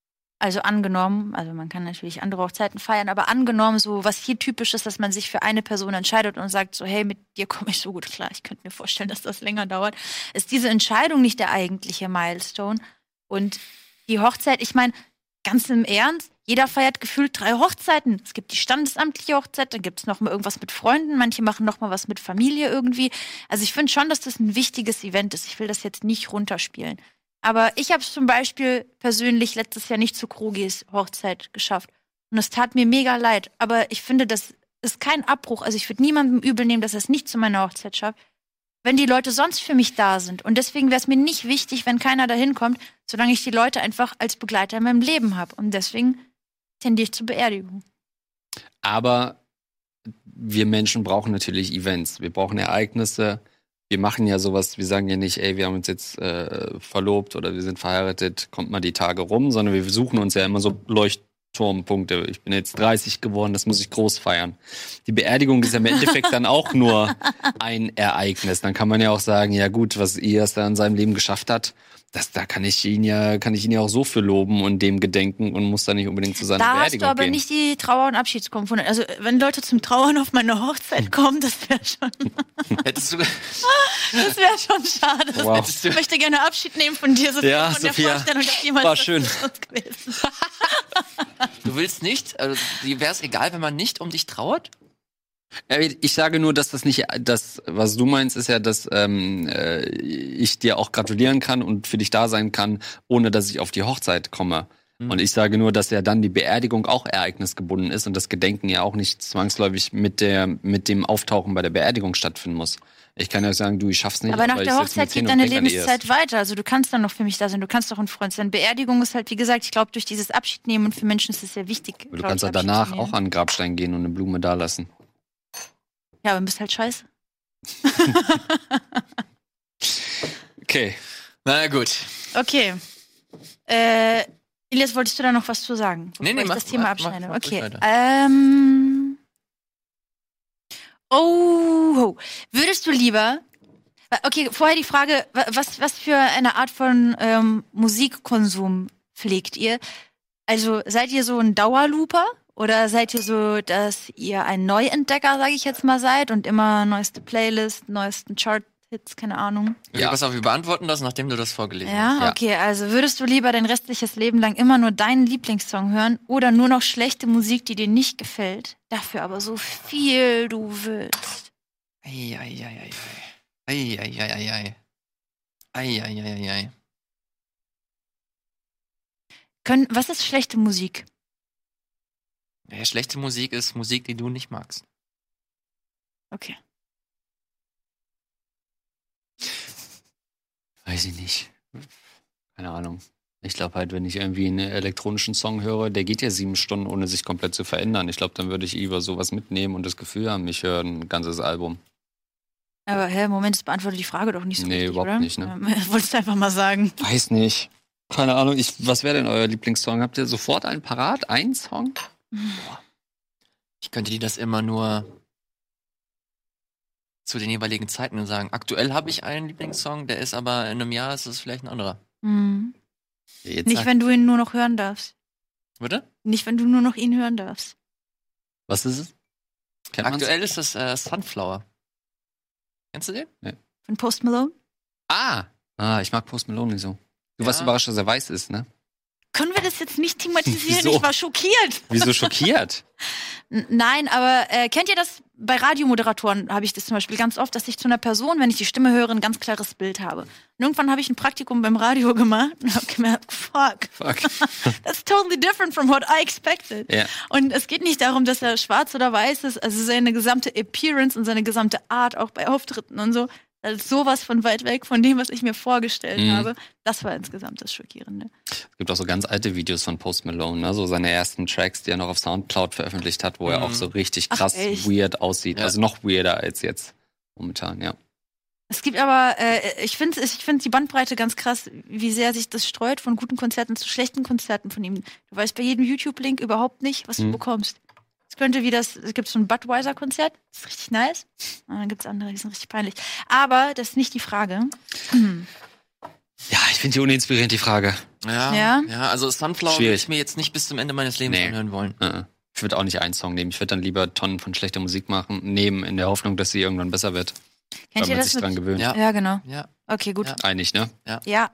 Also angenommen, also man kann natürlich andere Hochzeiten feiern, aber angenommen, so was hier typisch ist, dass man sich für eine Person entscheidet und sagt so, hey, mit dir komme ich so gut klar, ich könnte mir vorstellen, dass das länger dauert, ist diese Entscheidung nicht der eigentliche Milestone. Und die Hochzeit, ich meine, ganz im Ernst, jeder feiert gefühlt drei Hochzeiten. Es gibt die standesamtliche Hochzeit, dann gibt es noch mal irgendwas mit Freunden, manche machen noch mal was mit Familie irgendwie. Also ich finde schon, dass das ein wichtiges Event ist. Ich will das jetzt nicht runterspielen. Aber ich habe es zum Beispiel persönlich letztes Jahr nicht zu Krogis Hochzeit geschafft. Und es tat mir mega leid. Aber ich finde, das ist kein Abbruch. Also ich würde niemandem übel nehmen, dass er es nicht zu meiner Hochzeit schafft, wenn die Leute sonst für mich da sind. Und deswegen wäre es mir nicht wichtig, wenn keiner da hinkommt, solange ich die Leute einfach als Begleiter in meinem Leben habe. Und deswegen tendiere ich zur Beerdigung. Aber wir Menschen brauchen natürlich Events. Wir brauchen Ereignisse. Wir machen ja sowas, wir sagen ja nicht, ey, wir haben uns jetzt äh, verlobt oder wir sind verheiratet, kommt mal die Tage rum, sondern wir suchen uns ja immer so Leuchtturmpunkte. Ich bin jetzt dreißig geworden, das muss ich groß feiern. Die Beerdigung ist ja im Endeffekt dann auch nur ein Ereignis. Dann kann man ja auch sagen, ja gut, was Ias da in seinem Leben geschafft hat, das, da kann ich ihn ja, kann ich ihn ja auch so für loben und dem gedenken und muss da nicht unbedingt zu seiner Da Beerdigung gehen. hast du aber gehen. nicht die Trauer- und Abschiedskomponente. Also wenn Leute zum Trauern auf meine Hochzeit kommen, das wäre schon, Hättest du, das wäre schon schade. Wow. hättest du, Ich möchte gerne Abschied nehmen von dir, Sophia, Ja, von Sophia, der Vorstellung, dass jemals war das schön. ist uns gewesen. du willst nicht, also, wäre es egal, wenn man nicht um dich trauert? Ich sage nur, dass das nicht, das, was du meinst, ist ja, dass ähm, äh, ich dir auch gratulieren kann und für dich da sein kann, ohne dass ich auf die Hochzeit komme. Mhm. Und ich sage nur, dass ja dann die Beerdigung auch ereignisgebunden ist und das Gedenken ja auch nicht zwangsläufig mit der mit dem Auftauchen bei der Beerdigung stattfinden muss. Ich kann ja sagen, du, ich schaff's nicht. Aber nach ich der setz Hochzeit mich hin geht und deine denk an die Lebenszeit weiter. Also du kannst dann noch für mich da sein, du kannst doch ein Freund sein. Beerdigung ist halt, wie gesagt, ich glaube, durch dieses Abschied nehmen und für Menschen ist es sehr wichtig. erst. Du kannst ja danach auch an den Grabstein gehen und eine Blume da lassen. Ja, aber du bist halt scheiße. Okay. Na gut. Okay. Äh, Elias, wolltest du da noch was zu sagen? Bevor Nee, nee, ich mach- das Thema mach- abschneide. mach- mach okay. ruhig weiter. Ähm. Oh, oh. Würdest du lieber. Okay, vorher die Frage, wa- was, was für eine Art von ähm, Musikkonsum pflegt ihr? Also seid ihr so ein Dauerlooper? Oder seid ihr so, dass ihr ein Neuentdecker, sage ich jetzt mal, seid und immer neueste Playlist, neuesten Chart-Hits, keine Ahnung? Okay, Ja. pass auf, wir beantworten das, nachdem du das vorgelesen hast. Ja, Ja. okay, also würdest du lieber dein restliches Leben lang immer nur deinen Lieblingssong hören oder nur noch schlechte Musik, die dir nicht gefällt, dafür aber so viel du willst? Eieieiei. Eieieiei. Eieieiei. Können, was ist schlechte Musik? Ja, schlechte Musik ist Musik, die du nicht magst. Okay. Weiß ich nicht. Keine Ahnung. Ich glaube halt, wenn ich irgendwie einen elektronischen Song höre, der geht ja sieben Stunden, ohne sich komplett zu verändern. Ich glaube, dann würde ich lieber sowas mitnehmen und das Gefühl haben, ich höre ein ganzes Album. Aber hä, Moment, das beantwortet die Frage doch nicht so Nee, richtig, überhaupt oder? nicht, ne? Ähm, Wolltest du einfach mal sagen. Weiß nicht. Keine Ahnung. Ich, was wäre denn euer Lieblingssong? Habt ihr sofort einen parat? Einen Song? Ich könnte dir das immer nur zu den jeweiligen Zeiten sagen. Aktuell habe ich einen Lieblingssong, der ist aber in einem Jahr ist es vielleicht ein anderer. Hm. Jetzt Nicht, sag- wenn du ihn nur noch hören darfst. Bitte? Nicht, wenn du nur noch ihn hören darfst. Was ist es? Kennt man's? Aktuell ist das äh, Sunflower. Kennst du den? Von Post Malone? Ah! Ah, ich mag Post Malone nicht so. Du Ja. warst überrascht, dass er weiß ist, ne? Können wir das jetzt nicht thematisieren? Wieso? Ich war schockiert. Wieso schockiert? N- Nein, aber äh, kennt ihr das? Bei Radiomoderatoren habe ich das zum Beispiel ganz oft, dass ich zu einer Person, wenn ich die Stimme höre, ein ganz klares Bild habe. Und irgendwann habe ich ein Praktikum beim Radio gemacht und habe gemerkt, fuck, Fuck. that's totally different from what I expected. Ja. Und es geht nicht darum, dass er schwarz oder weiß ist, also seine gesamte Appearance und seine gesamte Art, auch bei Auftritten und so, das ist sowas von weit weg von dem, was ich mir vorgestellt Mhm. habe. Das war insgesamt das Schockierende. Es gibt auch so ganz alte Videos von Post Malone, ne? So seine ersten Tracks, die er noch auf Soundcloud veröffentlicht hat, wo er Mhm. auch so richtig Ach, krass echt? weird aussieht. Ja. Also noch weirder als jetzt momentan, ja. Es gibt aber, äh, ich finde ich find die Bandbreite ganz krass, wie sehr sich das streut von guten Konzerten zu schlechten Konzerten von ihm. Du weißt bei jedem YouTube-Link überhaupt nicht, was du Mhm. bekommst. Es könnte wie das, es gibt so ein Budweiser-Konzert, das ist richtig nice. Und dann gibt es andere, die sind richtig peinlich. Aber das ist nicht die Frage. Hm. Ja, ich finde die uninspirierend, die Frage. Ja, Ja? ja, also Sunflower würde Schwierig. ich mir jetzt nicht bis zum Ende meines Lebens Nee. anhören wollen. Äh, Ich würde auch nicht einen Song nehmen. Ich würde dann lieber Tonnen von schlechter Musik machen, nehmen, in der Hoffnung, dass sie irgendwann besser wird. Kennt weil ihr man das sich dran mit? gewöhnt. Ja. Ja, genau. Ja. Okay, gut. Ja. Einig, ne? Ja.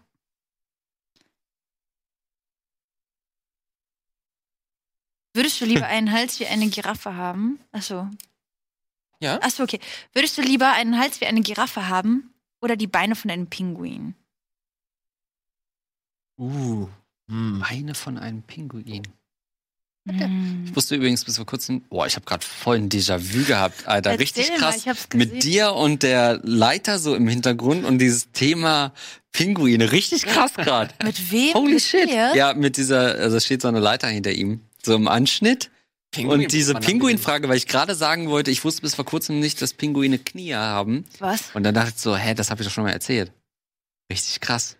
Würdest du lieber einen Hals wie eine Giraffe haben? Achso. Ja? Achso, okay. Würdest du lieber einen Hals wie eine Giraffe haben oder die Beine von einem Pinguin? Uh. Hm. Eine von einem Pinguin. Hm. Ich wusste übrigens bis vor kurzem, boah, ich habe gerade voll ein Déjà-vu gehabt, Alter. Erzähl Richtig mal, krass. ich hab's gesehen. Mit dir und der Leiter so im Hintergrund und dieses Thema Pinguine. Richtig krass gerade. Mit wem? Holy Mit shit. dir? Ja, mit dieser, also es steht so eine Leiter hinter ihm. So im Anschnitt. Pinguin- Und diese Wann Pinguin-Frage, weil ich gerade sagen wollte, ich wusste bis vor kurzem nicht, dass Pinguine Knie haben. Was? Und dann dachte ich so, hä, das habe ich doch schon mal erzählt. Richtig krass.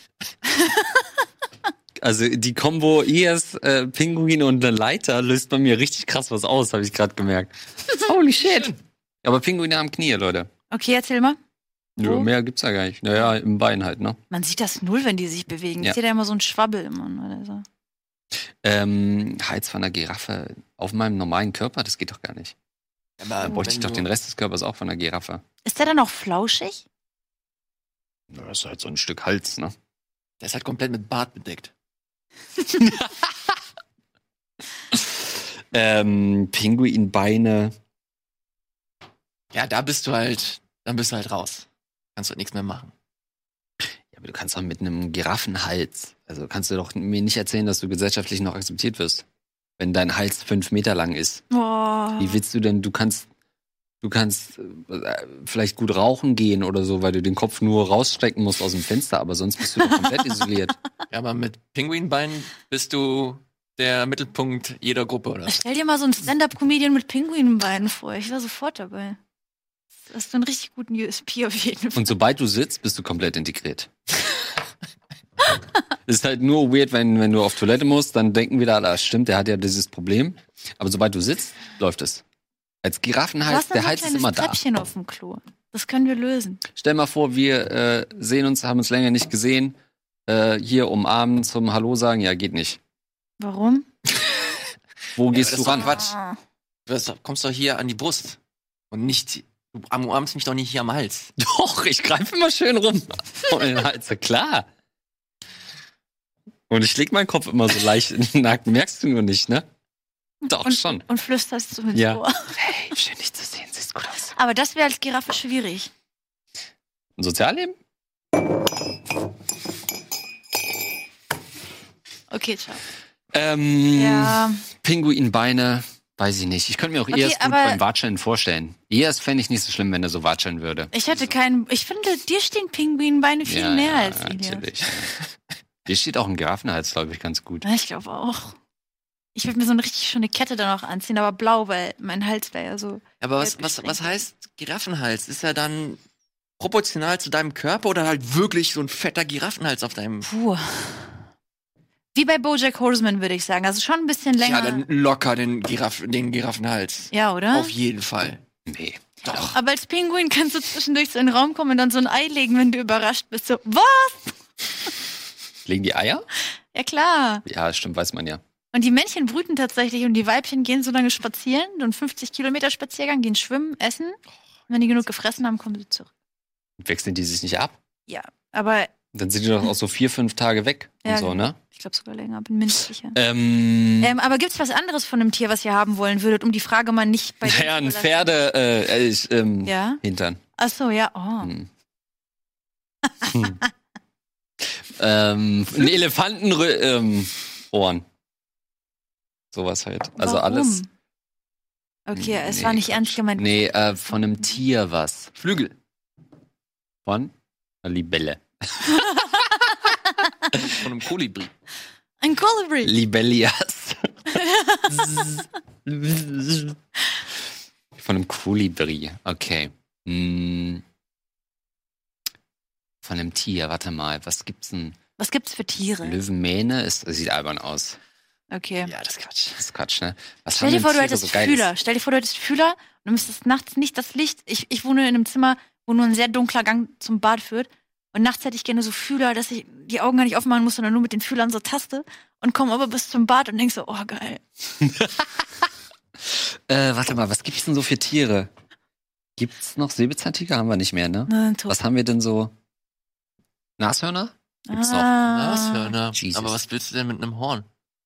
Also die Kombo Ias, äh, Pinguin und eine Leiter löst bei mir richtig krass was aus, habe ich gerade gemerkt. Holy shit. Aber Pinguine haben Knie, Leute. Okay, erzähl mal. Nö, Wo? mehr gibt's ja gar nicht. Naja, im Bein halt, ne? Man sieht das null, wenn die sich bewegen. Ja. Ich sehe da immer so einen Schwabbel immer oder so. Ähm, Hals von einer Giraffe auf meinem normalen Körper, das geht doch gar nicht. Aber Dann bräuchte ich wenn doch du- den Rest des Körpers auch von einer Giraffe. Ist der dann auch flauschig? Ja, das ist halt so ein Stück Hals, ne? Der ist halt komplett mit Bart bedeckt. Ähm, Pinguinbeine. Ja, da bist du halt, dann bist du halt raus. Kannst du halt nichts mehr machen. Ja, aber du kannst doch mit einem Giraffenhals, also kannst du doch mir nicht erzählen, dass du gesellschaftlich noch akzeptiert wirst. Wenn dein Hals fünf Meter lang ist. Boah. Wie willst du denn, du kannst, du kannst äh, vielleicht gut rauchen gehen oder so, weil du den Kopf nur rausstrecken musst aus dem Fenster, aber sonst bist du doch komplett isoliert. Ja, aber mit Pinguinbeinen bist du der Mittelpunkt jeder Gruppe, oder? Stell dir mal so einen Stand-Up-Comedian mit Pinguinbeinen vor. Ich war sofort dabei. Das ist ein richtig guten U S P auf jeden Fall. Und sobald du sitzt, bist du komplett integriert. Ist halt nur weird, wenn, wenn du auf Toilette musst, dann denken wieder alle, ah, stimmt, der hat ja dieses Problem. Aber sobald du sitzt, läuft es. Als Du Giraffenhals, hast der dann so ein Hals ist kleines immer da. Treppchen auf dem Klo. Das können wir lösen. Stell mal vor, wir äh, sehen uns, haben uns länger nicht gesehen, äh, hier umarmen, zum Hallo sagen, ja, geht nicht. Warum? Wo Ja, gehst das du ist doch ran? Quatsch. Ah. Du hast- kommst doch hier an die Brust. Und nicht, du umarmst mich doch nicht hier am Hals. Doch, ich greife immer schön rum. Um den Hals, klar. Und ich leg meinen Kopf immer so leicht in den Nacken, merkst du nur nicht, ne? Doch, und, schon. Und flüsterst so ins Ja. Ohr. Hey, schön dich zu sehen, siehst gut aus. Aber das wäre als Giraffe schwierig. Ein Sozialleben? Okay, ciao. Ähm, Ja. Pinguinbeine, weiß ich nicht. Ich könnte mir auch Okay, eher gut aber- beim Watscheln vorstellen. Eher fände ich nicht so schlimm, wenn er so watscheln würde. Ich hatte keinen. Ich finde, dir stehen Pinguinbeine viel Ja, mehr ja, als Ilias. natürlich. Dir steht auch ein Giraffenhals, glaube ich, ganz gut. Ja, ich glaube auch. Ich würde mir so eine richtig schöne Kette dann auch anziehen, aber blau, weil mein Hals wäre ja so. Aber was, Gelb was, gesprengt. was heißt Giraffenhals? Ist er dann proportional zu deinem Körper oder halt wirklich so ein fetter Giraffenhals auf deinem... Puh. Wie bei BoJack Horseman, würde ich sagen. Also schon ein bisschen länger. Ja, dann locker den, Giraff, den Giraffenhals. Ja, oder? Auf jeden Fall. Nee. Doch. Aber als Pinguin kannst du zwischendurch so in den Raum kommen und dann so ein Ei legen, wenn du überrascht bist. So, was? Legen die Eier? Ja, klar. Ja, stimmt, weiß man ja. Und die Männchen brüten tatsächlich und die Weibchen gehen so lange spazieren, so einen fünfzig Kilometer Spaziergang, gehen schwimmen, essen. Und wenn die genug gefressen haben, kommen sie zurück. Wechseln die sich nicht ab? Ja, aber Dann sind die doch auch so vier, fünf Tage weg und Ja, so, ne? ich glaube sogar länger, bin mir nicht sicher. Ähm, Ähm, aber gibt's was anderes von einem Tier, was ihr haben wollen würdet, um die Frage mal nicht bei dir naja, zu ein belassen? Pferde, äh, äh, ich, ähm, Ja? Hintern. Ach so, ja. Oh. Hm. Hm. ähm, ein Elefanten, ähm, Ohren. Sowas halt. Also Warum? alles. Okay, es Nee, war nicht Quatsch. ernst gemeint. Nee, äh, von einem Tier was. Flügel. Von? Einer Libelle. Von einem Kolibri. Ein Kolibri. Libellias. Von einem Kolibri. Okay. Hm. Von einem Tier, warte mal, was gibt's denn? Was gibt's für Tiere? Löwenmähne ist, sieht albern aus. Okay. Ja, das ist Quatsch. Das ist Quatsch, ne? Was Stell haben dir denn vor, du Tiere hättest so Geiles? Fühler. Stell dir vor, du hättest Fühler und du müsstest nachts nicht das Licht. Ich, ich wohne in einem Zimmer, wo nur ein sehr dunkler Gang zum Bad führt. Und nachts hätte ich gerne so Fühler, dass ich die Augen gar nicht aufmachen muss, sondern nur mit den Fühlern so taste. Und komme aber bis zum Bad und denk so, oh geil. Äh, warte mal, was gibt's denn so für Tiere? Gibt's noch Säbelzahntiger? Haben wir nicht mehr, ne? Na, tot. Was haben wir denn so? Nashörner? Gibt's noch? Ah. Nashörner. Jesus. Aber was willst du denn mit einem Horn?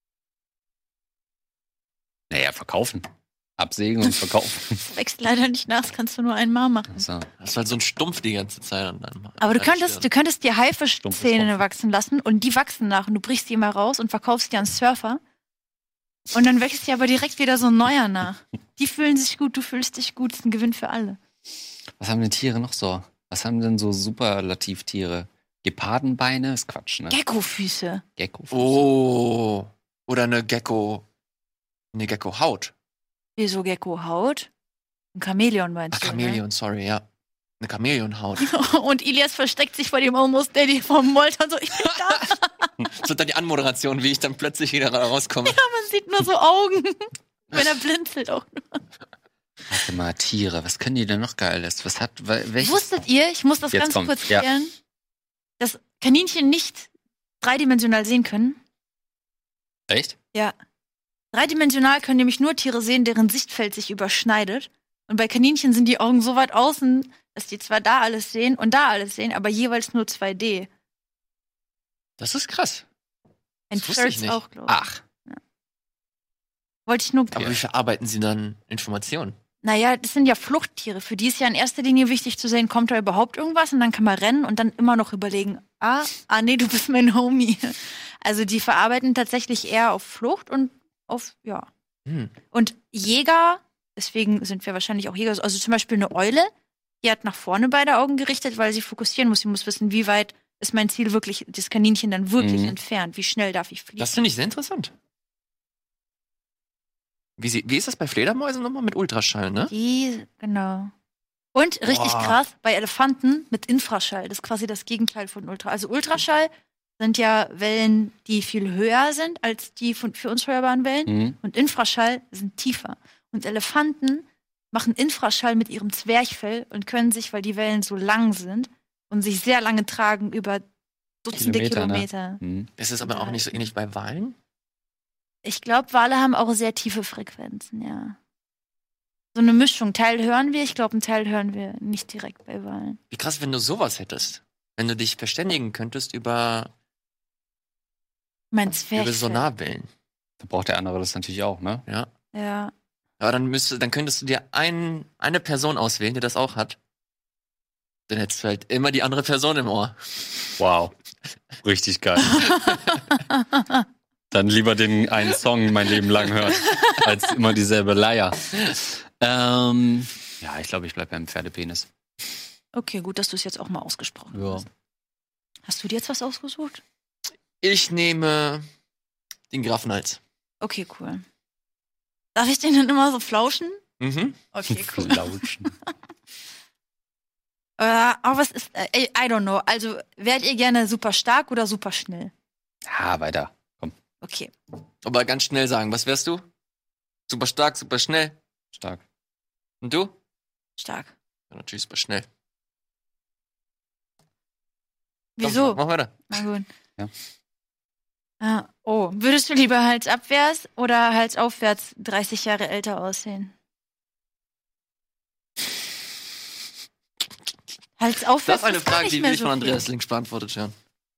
Naja, verkaufen. Absägen und verkaufen. Das wächst leider nicht nach, das kannst du nur einmal machen. So. Das ist halt so ein Stumpf die ganze Zeit an deinem Aber du an deiner könntest, Stirn. du könntest dir Stumpfes Haifischzähne Kopf. wachsen lassen und die wachsen nach und du brichst die mal raus und verkaufst die an Surfer. Und dann wächst dir aber direkt wieder so ein neuer nach. Die fühlen sich gut, du fühlst dich gut, das ist ein Gewinn für alle. Was haben denn Tiere noch so? Was haben denn so Superlativtiere? Gepardenbeine? Ist Quatsch, ne? Geckofüße. Gecko. Oh. Oder eine Gecko. Eine Gecko-Haut. Wieso Gecko-Haut? Ein Chamäleon meinst Ach, du, ne? Chamäleon, sorry, ja. Eine Chamäleon-Haut. Und Ilias versteckt sich vor dem Almost Daddy vom Molter und so, ich bin da. Das wird dann die Anmoderation, wie ich dann plötzlich wieder rauskomme. Man sieht nur so Augen. Wenn er blinzelt auch nur. Warte mal, Tiere. Was können die denn noch Geiles? Was hat, wel- welches? Wusstet ihr, ich muss das Jetzt ganz kommt, kurz ja. klären, dass Kaninchen nicht dreidimensional sehen können? Echt? Ja. Dreidimensional können nämlich nur Tiere sehen, deren Sichtfeld sich überschneidet. Und bei Kaninchen sind die Augen so weit außen, dass die zwar da alles sehen und da alles sehen, aber jeweils nur zwei D. Das ist krass. Ein Das wusste ich Ferrets nicht. auch, glaube ich. Ach. Wollte ich nur. Aber wie verarbeiten sie dann Informationen? Naja, das sind ja Fluchttiere. Für die ist ja in erster Linie wichtig zu sehen, kommt da überhaupt irgendwas? Und dann kann man rennen und dann immer noch überlegen, ah, ah nee, du bist mein Homie. Also die verarbeiten tatsächlich eher auf Flucht und auf, ja. Hm. Und Jäger, deswegen sind wir wahrscheinlich auch Jäger, also zum Beispiel eine Eule, die hat nach vorne beide Augen gerichtet, weil sie fokussieren muss. Sie muss wissen, wie weit ist mein Ziel wirklich, das Kaninchen dann wirklich Mhm. entfernt? Wie schnell darf ich fliegen? Das finde ich sehr interessant. Wie, sie, wie ist das bei Fledermäusen nochmal mit Ultraschall, ne? Die, genau. Und richtig Boah. krass, bei Elefanten mit Infraschall. Das ist quasi das Gegenteil von Ultra. Also Ultraschall sind ja Wellen, die viel höher sind als die von, für uns hörbaren Wellen. Mhm. Und Infraschall sind tiefer. Und Elefanten machen Infraschall mit ihrem Zwerchfell und können sich, weil die Wellen so lang sind und sich sehr lange tragen, über Dutzende Kilometer, ne? Kilometer. Mhm. Ist es aber auch nicht so ähnlich bei Walen? Ich glaube, Wale haben auch sehr tiefe Frequenzen, ja. So eine Mischung. Teil hören wir, ich glaube, einen Teil hören wir nicht direkt bei Walen. Wie krass, wenn du sowas hättest. Wenn du dich verständigen könntest über, Mein über Zwerchfell. Sonarwellen. Da braucht der andere das natürlich auch, ne? Ja. Ja. Aber dann müsste, dann könntest du dir ein, eine Person auswählen, die das auch hat. Dann hättest du halt immer die andere Person im Ohr. Wow. Richtig geil. Dann lieber den einen Song mein Leben lang hören, als immer dieselbe Leier. Ähm, ja, ich glaube, ich bleibe beim Pferdepenis. Okay, gut, dass du es jetzt auch mal ausgesprochen Ja. hast. Hast du dir jetzt was ausgesucht? Ich nehme den Grafenhals. Okay, cool. Darf ich den dann immer so flauschen? Mhm. Okay, cool. Flauschen. äh, aber was ist, äh, I don't know. Also, wärt ihr gerne super stark oder super schnell? Ja, weiter. Okay. Aber ganz schnell sagen, was wärst du? Super stark, super schnell. Stark. Und du? Stark. Ja, natürlich super schnell. Wieso? Komm, mach weiter. Na gut. Ja. Ah, oh, würdest du lieber halsabwärts oder halsaufwärts dreißig Jahre älter aussehen? Halsaufwärts Das ist eine ist gar Frage, nicht die mehr will ich so von viel. Andreas Links beantwortet hören.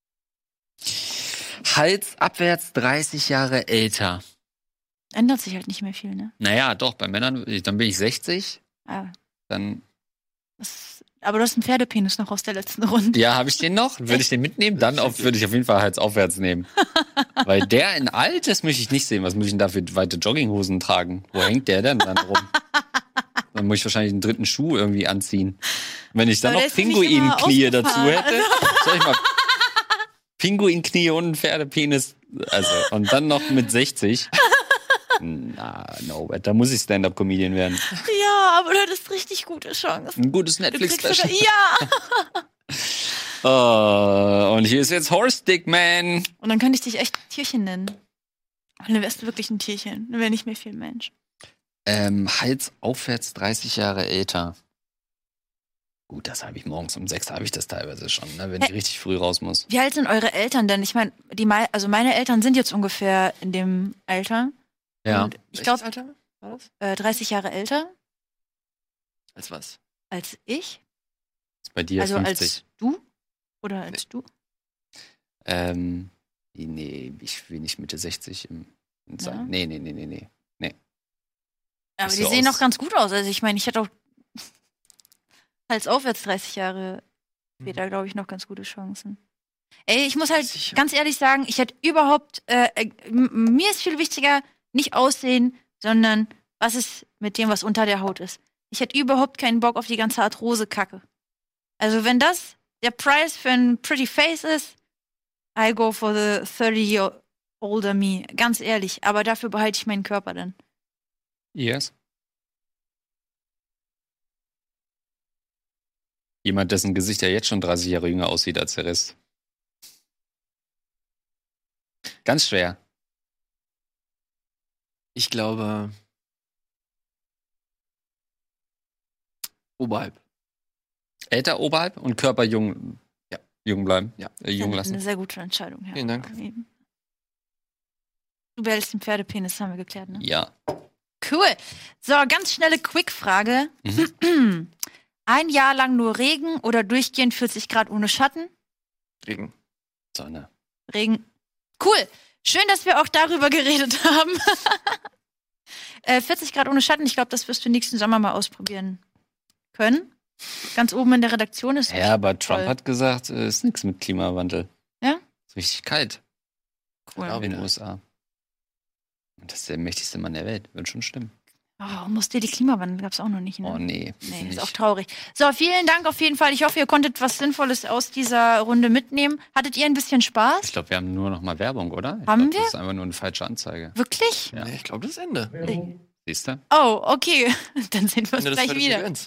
Hals abwärts dreißig Jahre älter. Ändert sich halt nicht mehr viel, ne? Naja, doch, bei Männern, dann bin ich sechzig. Ah, Dann, das, aber du hast einen Pferdepenis noch aus der letzten Runde. ja, habe ich den noch? Würde ich den mitnehmen? Dann auf, würde ich auf jeden Fall Hals aufwärts nehmen. Weil der in alt, das möchte ich nicht sehen. Was muss ich denn da für weite Jogginghosen tragen? Wo hängt der denn dann rum? Dann muss ich wahrscheinlich einen dritten Schuh irgendwie anziehen. Wenn ich dann Aber noch der ist nicht immer Pinguinknie dazu ausgefahren. hätte. Soll ich mal Pinguinknie und einen Pferdepenis. Also, und dann noch mit sechzig. Na, no, da muss ich Stand-Up-Comedian werden. Ja, aber du hattest richtig gute Chancen. Ein gutes Du kriegst Netflix-Special. sogar, ja. Oh, und hier ist jetzt Horse Dick Man. Und dann könnte ich dich echt Tierchen nennen. Und dann wärst du wirklich ein Tierchen. Dann wäre nicht mehr viel Mensch. Ähm, Hals aufwärts dreißig Jahre älter. Gut, das habe ich morgens um sechs habe ich das teilweise schon, ne, wenn ich Hä? richtig früh raus muss. Wie alt sind eure Eltern denn? Ich meine, die mei- also meine Eltern sind jetzt ungefähr in dem Alter. Ja. Und ich glaube, Welches Alter war das? äh, dreißig Jahre älter Als was? als ich. Ist bei dir Also fünfzig. als du? Oder als du? Ähm, nee, ich will nicht Mitte sechzig im, im Ja. sein. Nee, nee, nee, nee, nee. Aber Siehst die du sehen aus- noch ganz gut aus. Also ich meine, ich hätte auch als aufwärts dreißig Jahre später, glaube ich, noch ganz gute Chancen. Ey, ich muss halt Sicher. ganz ehrlich sagen, ich hätte überhaupt, äh, äh, m- mir ist viel wichtiger, nicht Aussehen, sondern was ist mit dem, was unter der Haut ist. Ich hätte überhaupt keinen Bock auf die ganze Arthrose-Kacke. Also wenn das der Preis für ein Pretty Face ist, I go for the thirty year older me. Ganz ehrlich. Aber dafür behalte ich meinen Körper dann. Yes. Jemand, dessen Gesicht ja jetzt schon dreißig Jahre jünger aussieht als der Rest. Ganz schwer. Ich glaube. Oberhalb. Älter oberhalb und Körper jung. Ja. Jung bleiben. Ja. Äh, jung Eine lassen. sehr gute Entscheidung. Ja. Vielen Dank. Du behältst den Pferdepenis, haben wir geklärt, ne? Ja. Cool. So, ganz schnelle Quick-Frage. Mhm. Ein Jahr lang nur Regen oder durchgehend vierzig Grad ohne Schatten? Regen. Sonne. Regen. Cool. Schön, dass wir auch darüber geredet haben. äh, vierzig Grad ohne Schatten, ich glaube, das wirst du nächsten Sommer mal ausprobieren können. Ganz oben in der Redaktion ist Ja, aber Trump toll. hat gesagt, äh, ist nichts mit Klimawandel. Ja? Ist richtig kalt Cool. Ja, in den wieder. U S A. Und das ist der mächtigste Mann der Welt. Wird schon stimmen. Oh, musste die Klimawandel gab's auch noch nicht, ne? Oh, nee. Nee, nicht. ist auch traurig. So, vielen Dank auf jeden Fall. Ich hoffe, ihr konntet was Sinnvolles aus dieser Runde mitnehmen. Hattet ihr ein bisschen Spaß? Ich glaube, wir haben nur noch mal Werbung, oder? Ich Haben glaub, wir? Das ist einfach nur eine falsche Anzeige. Wirklich? Ja. Nee, ich glaube, das ist Ende. Siehst du? Oh, okay. Dann sehen wir uns Ende des gleich zweiten wieder. Events.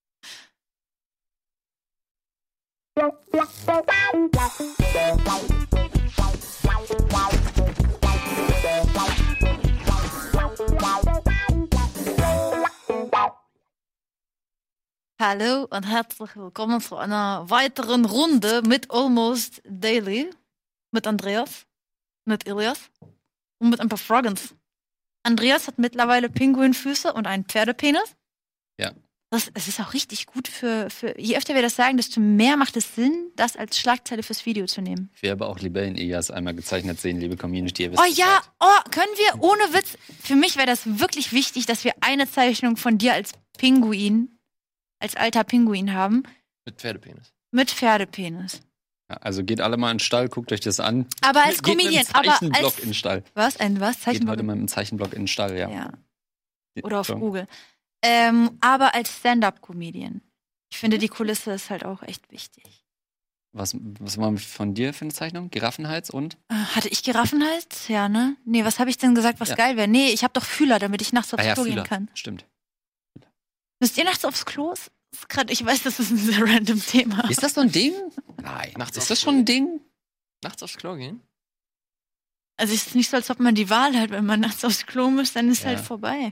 Hallo und herzlich willkommen zu einer weiteren Runde mit Almost Daily. Mit Andreas, mit Elias und mit ein paar Froggens. Andreas hat mittlerweile Pinguinfüße und einen Pferdepenis. Ja. Das, es ist auch richtig gut für, für, je öfter wir das sagen, desto mehr macht es Sinn, das als Schlagzeile fürs Video zu nehmen. Ich will aber auch Libellen Elias einmal gezeichnet sehen, liebe Community. Ihr wisst Oh Bescheid. ja, oh, können wir ohne Witz, für mich wäre das wirklich wichtig, dass wir eine Zeichnung von dir als Pinguin, als alter Pinguin haben, Mit Pferdepenis. mit Pferdepenis. Ja, also geht alle mal in den Stall, guckt euch das an. Aber als Geht Comedian, mit einem aber Zeichenblock als, in den Stall. was, ein was? Geht Zeichenblock? heute mal mit einem Zeichenblock in den Stall, ja. Ja. Oder auf So. Google. Ähm, aber als Stand-Up-Comedian. Ich finde, die Kulisse ist halt auch echt wichtig. Was, was war von dir für eine Zeichnung? Giraffenhals und? Äh, hatte ich Giraffenhals? Ja, ne? Nee, was habe ich denn gesagt, was Ja. geil wäre? Nee, ich habe doch Fühler, damit ich nachts aufs Ah ja, Klo Fühler. gehen kann. Stimmt. Müsst ihr nachts aufs Klo? Das ist grad, ich weiß, das ist ein sehr random Thema. Ist das so ein Ding? Nein. Nachts ist aufs das Klo schon ein Ding? Nachts aufs Klo gehen? Also es ist nicht so, als ob man die Wahl hat. Wenn man nachts aufs Klo muss, dann ist Ja. halt vorbei.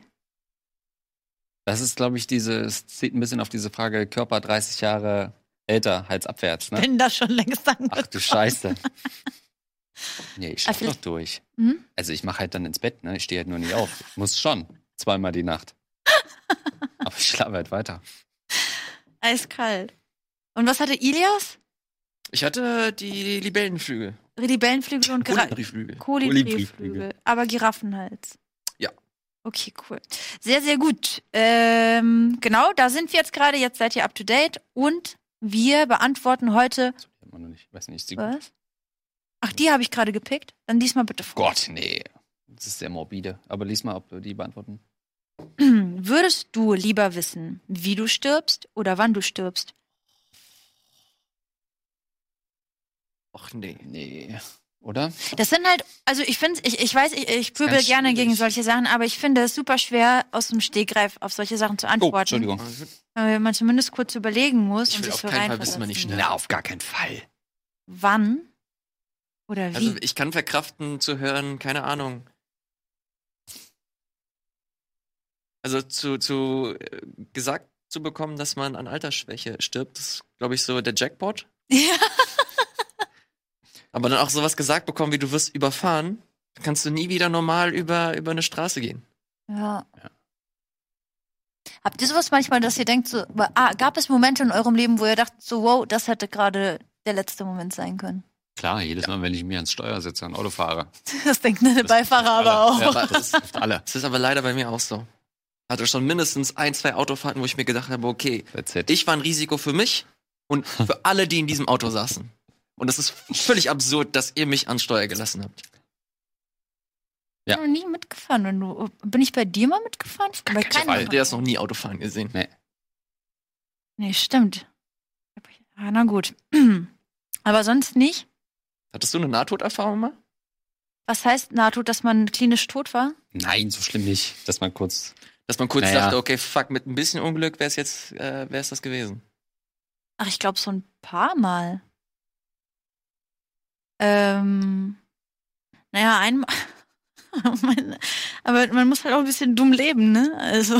Das ist, glaube ich, diese, es zieht ein bisschen auf diese Frage, Körper dreißig Jahre älter, Hals abwärts, ne? Bin da schon längst angekommen. Ach du Scheiße. Nee, ich Ah, schaff doch vielleicht- durch. Hm? Also ich mache halt dann ins Bett, ne? Ich stehe halt nur nicht auf. Ich muss schon. Zweimal die Nacht. Aber ich schlafe halt weiter. Eiskalt. Und was hatte Ilias? Ich hatte die Libellenflügel. Libellenflügel und Gira Kolibrieflügel. Kolibrieflügel. Kolibrieflügel. Aber Giraffenhals. Ja. Okay, cool. Sehr, sehr gut. Ähm, genau, da sind wir jetzt gerade. Jetzt seid ihr up to date. Und wir beantworten heute. So, die hat man noch nicht. Weiß nicht, ist die gut? Was? Ach, die habe ich gerade gepickt. Dann lies mal bitte vor. Gott, nee. Das ist sehr morbide. Aber lies mal, ob wir die beantworten. Würdest du lieber wissen, wie du stirbst oder wann du stirbst? Och nee. Nee. Oder? Das sind halt, also ich finde, ich, ich weiß, ich, ich pöbel ganz gerne schwierig. gegen solche Sachen, aber ich finde es super schwer, aus dem Stegreif auf solche Sachen zu Oh, antworten. Entschuldigung. Weil man zumindest kurz überlegen muss Ich und will sich auf so keinen Fall reinversetzen. wissen, wann ich sterbe. Na, auf gar keinen Fall. Wann? Oder wie? Also ich kann verkraften zu hören, keine Ahnung. Also zu, zu äh, gesagt zu bekommen, dass man an Altersschwäche stirbt, das ist, glaube ich, so der Jackpot. Ja. Aber dann auch sowas gesagt bekommen, wie du wirst überfahren, kannst du nie wieder normal über, über eine Straße gehen. Ja. Ja. Habt ihr sowas manchmal, dass ihr denkt, so, ah, gab es Momente in eurem Leben, wo ihr dachtet, so, wow, das hätte gerade der letzte Moment sein können? Klar, jedes Mal, wenn ich mir ans Steuer setze, ein Auto fahre. Das denkt der Das Beifahrer aber alle. auch. Ja, Aber das trifft alle. Das ist aber leider bei mir auch so. Hatte schon mindestens ein, zwei Autofahrten, wo ich mir gedacht habe, okay, That's it. ich war ein Risiko für mich und für alle, die in diesem Auto saßen. Und es ist völlig absurd, dass ihr mich ans Steuer gelassen habt. Ja. Ich bin noch nie mitgefahren. Wenn du, bin ich bei dir mal mitgefahren? Ich bin bei keinem. Fall. Der ist noch nie Autofahren gesehen. Nee. Nee, stimmt. Ah, na gut. Aber sonst nicht. Hattest du eine Nahtoderfahrung mal? Was heißt Nahtod, dass man klinisch tot war? Nein, so schlimm nicht, dass man kurz. Dass man kurz Naja. dachte, okay, fuck, mit ein bisschen Unglück wäre es jetzt, äh, wäre es das gewesen. Ach, ich glaube so ein paar Mal. Ähm, naja, einmal. Meine- Aber man muss halt auch ein bisschen dumm leben, ne? Also.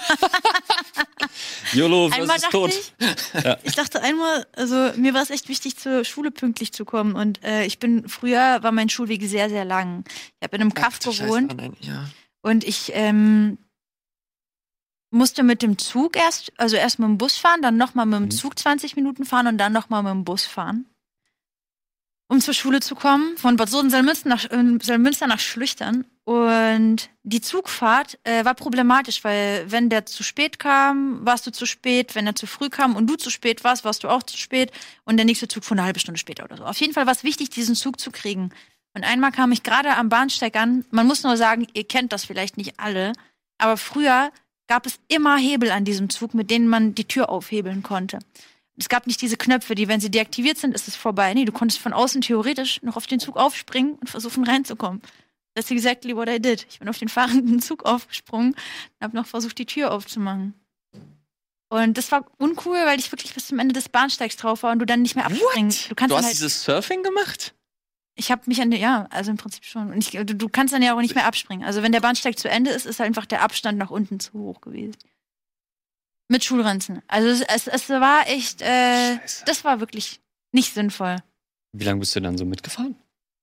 YOLO Einmal versus dachte tot. ich, Ja. ich dachte einmal, also mir war es echt wichtig, zur Schule pünktlich zu kommen. Und äh, ich bin, früher war mein Schulweg sehr, sehr lang. Ich habe in einem Kaff Ach, du Scheiße, gewohnt oh nein, ja. und ich ähm, musste mit dem Zug erst, also erst mit dem Bus fahren, dann nochmal mit dem Mhm. Zug zwanzig Minuten fahren und dann nochmal mit dem Bus fahren. Um zur Schule zu kommen, von Bad Soden-Salmünster nach, äh, Salmünster nach Schlüchtern. Und die Zugfahrt äh, war problematisch, weil wenn der zu spät kam, warst du zu spät. Wenn er zu früh kam und du zu spät warst, warst du auch zu spät. Und der nächste Zug fuhr eine halbe Stunde später oder so. Auf jeden Fall war es wichtig, diesen Zug zu kriegen. Und einmal kam ich gerade am Bahnsteig an. Man muss nur sagen, ihr kennt das vielleicht nicht alle. Aber früher gab es immer Hebel an diesem Zug, mit denen man die Tür aufhebeln konnte. Es gab nicht diese Knöpfe, die, wenn sie deaktiviert sind, ist es vorbei. Nee, du konntest von außen theoretisch noch auf den Zug aufspringen und versuchen reinzukommen. That's exactly what I did. Ich bin auf den fahrenden Zug aufgesprungen und habe noch versucht, die Tür aufzumachen. Und das war uncool, weil ich wirklich bis zum Ende des Bahnsteigs drauf war und du dann nicht mehr abspringen. Du kannst Du dann hast halt, dieses Surfing gemacht? ich habe mich an der, ja, also im Prinzip schon. Und ich, du, du kannst dann ja auch nicht mehr abspringen. Also wenn der Bahnsteig zu Ende ist, ist halt einfach der Abstand nach unten zu hoch gewesen. Mit Schulranzen. Also es, es, es war echt, äh, Scheiße. das war wirklich nicht sinnvoll. Wie lange bist du dann so mitgefahren?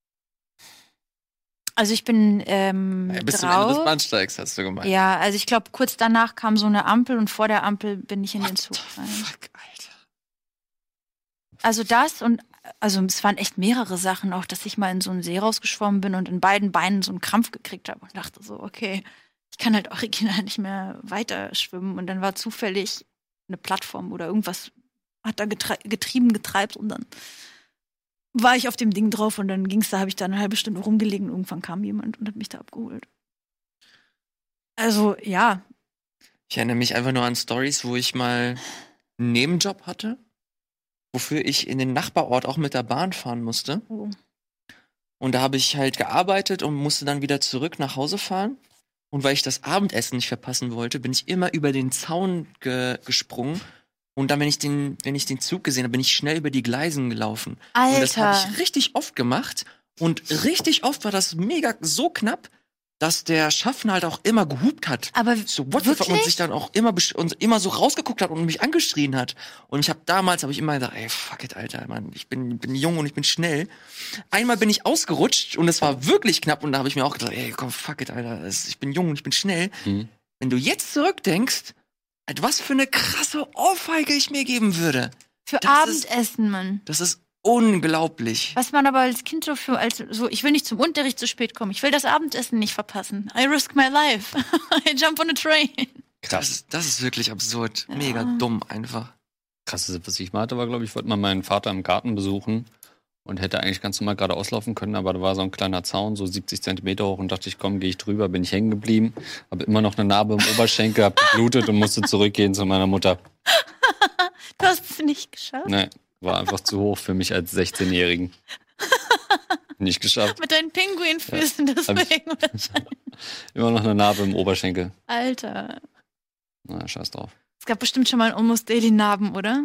Also ich bin ähm, Ja, bis zum Ende des drauf. Bahnsteigs, hast du gemeint. Ja, also ich glaube, kurz danach kam so eine Ampel und vor der Ampel bin ich in den Zug gefallen. Fuck, Alter. Also das und also es waren echt mehrere Sachen, auch dass ich mal in so einen See rausgeschwommen bin und in beiden Beinen so einen Krampf gekriegt habe und dachte so, okay, ich kann halt original nicht mehr weiter schwimmen. Und dann war zufällig eine Plattform oder irgendwas hat da getre getrieben, getreibt und dann war ich auf dem Ding drauf und dann ging's da, habe ich da eine halbe Stunde rumgelegen und irgendwann kam jemand und hat mich da abgeholt. Also, ja. Ich erinnere mich einfach nur an Stories, wo ich mal einen Nebenjob hatte, wofür ich in den Nachbarort auch mit der Bahn fahren musste. Oh. Und da habe ich halt gearbeitet und musste dann wieder zurück nach Hause fahren. Und weil ich das Abendessen nicht verpassen wollte, bin ich immer über den Zaun ge gesprungen. Und dann, wenn ich den, wenn ich den Zug gesehen habe, bin ich schnell über die Gleisen gelaufen. Und das habe Alter. ich richtig oft gemacht. Und richtig oft war das mega so knapp, dass der Schaffner halt auch immer gehupt hat. Aber So, what the fuck? Und wirklich? sich dann auch immer, besch- und immer so rausgeguckt hat und mich angeschrien hat. Und ich habe damals, habe ich immer gedacht, ey, fuck it, Alter, Mann, ich bin, bin jung und ich bin schnell. Einmal bin ich ausgerutscht und es war wirklich knapp und da habe ich mir auch gedacht, ey, komm, fuck it, Alter, das- ich bin jung und ich bin schnell. Mhm. Wenn du jetzt zurückdenkst, Alter, was für eine krasse Ohrfeige ich mir geben würde. für das ist- Abendessen, Mann. Das ist unglaublich. Was man aber als Kind so für, als so, ich will nicht zum Unterricht zu spät kommen, ich will das Abendessen nicht verpassen. I risk my life. I jump on a train. Das Krass. ist, das ist wirklich absurd. Ja. Mega dumm einfach. Krass, was ich mal hatte, war, glaube ich, ich wollte mal meinen Vater im Garten besuchen und hätte eigentlich ganz normal gerade auslaufen können, aber da war so ein kleiner Zaun, so siebzig Zentimeter hoch und dachte ich, komm, gehe ich drüber, bin ich hängen geblieben, habe immer noch eine Narbe im Oberschenkel, hab geblutet und musste zurückgehen zu meiner Mutter. Du hast es nicht geschafft. Nee, war einfach zu hoch für mich als sechzehnjährigen. Nicht geschafft. Mit deinen Pinguinfüßen Hab ich- deswegen. Immer noch eine Narbe im Oberschenkel. Alter. Na, scheiß drauf. Es gab bestimmt schon mal Almost Daily Narben, oder?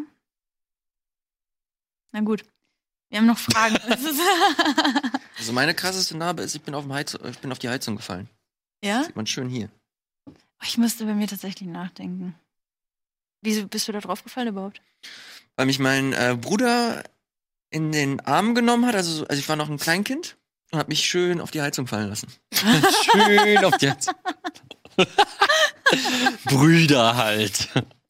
Na gut. Wir haben noch Fragen. Das ist- Also meine krasseste Narbe ist, ich bin auf, dem Heiz ich bin auf die Heizung gefallen. ja? Sieht man schön hier. Ich müsste bei mir tatsächlich nachdenken. Wieso bist du da drauf gefallen überhaupt? Weil mich mein äh, Bruder in den Arm genommen hat, also, so- also ich war noch ein Kleinkind und hat mich schön auf die Heizung fallen lassen. Schön auf die Hand. Brüder halt.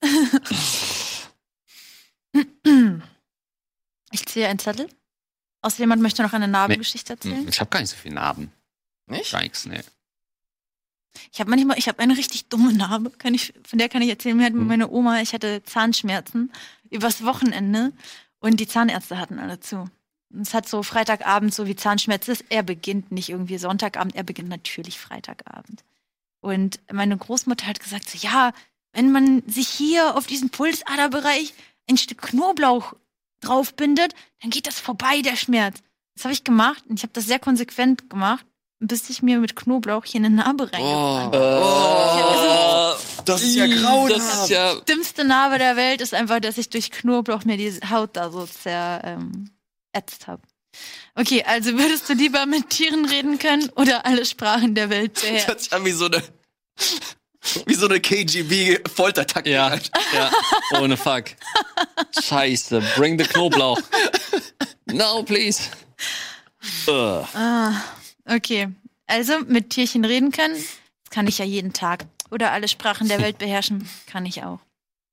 Ich ziehe einen Zettel. Außer jemand möchte noch eine Narbengeschichte erzählen. Ich habe gar nicht so viele Narben. Nicht? Gar nichts, ne. Ich habe manchmal, ich habe eine richtig dumme Narbe, kann ich, von der kann ich erzählen. Mir hat Hm. meine Oma, ich hatte Zahnschmerzen übers Wochenende und die Zahnärzte hatten alle zu. Und es hat so Freitagabend, so wie Zahnschmerzen ist. Er beginnt nicht irgendwie Sonntagabend, er beginnt natürlich Freitagabend. Und meine Großmutter hat gesagt, so, ja, wenn man sich hier auf diesen Pulsaderbereich ein Stück Knoblauch draufbindet, dann geht das vorbei, der Schmerz. Das habe ich gemacht und ich habe das sehr konsequent gemacht, bis ich mir mit Knoblauch hier eine Narbe reingefahren habe. Oh, das ist ja grauenhaft. Das ist ja. Die dümmste Narbe der Welt ist einfach, dass ich durch Knoblauch mir die Haut da so zerätzt ähm, ätzt habe. Okay, also würdest du lieber mit Tieren reden können oder alle Sprachen der Welt Das beherrschen? hört sich an wie so eine, wie so eine K G B-Foltertaktik. Ja, ja, ohne Fuck. Scheiße, bring the Knoblauch. No, please. Ugh. Ah, okay. Also mit Tierchen reden können, das kann ich ja jeden Tag. Oder alle Sprachen der Welt beherrschen, kann ich auch.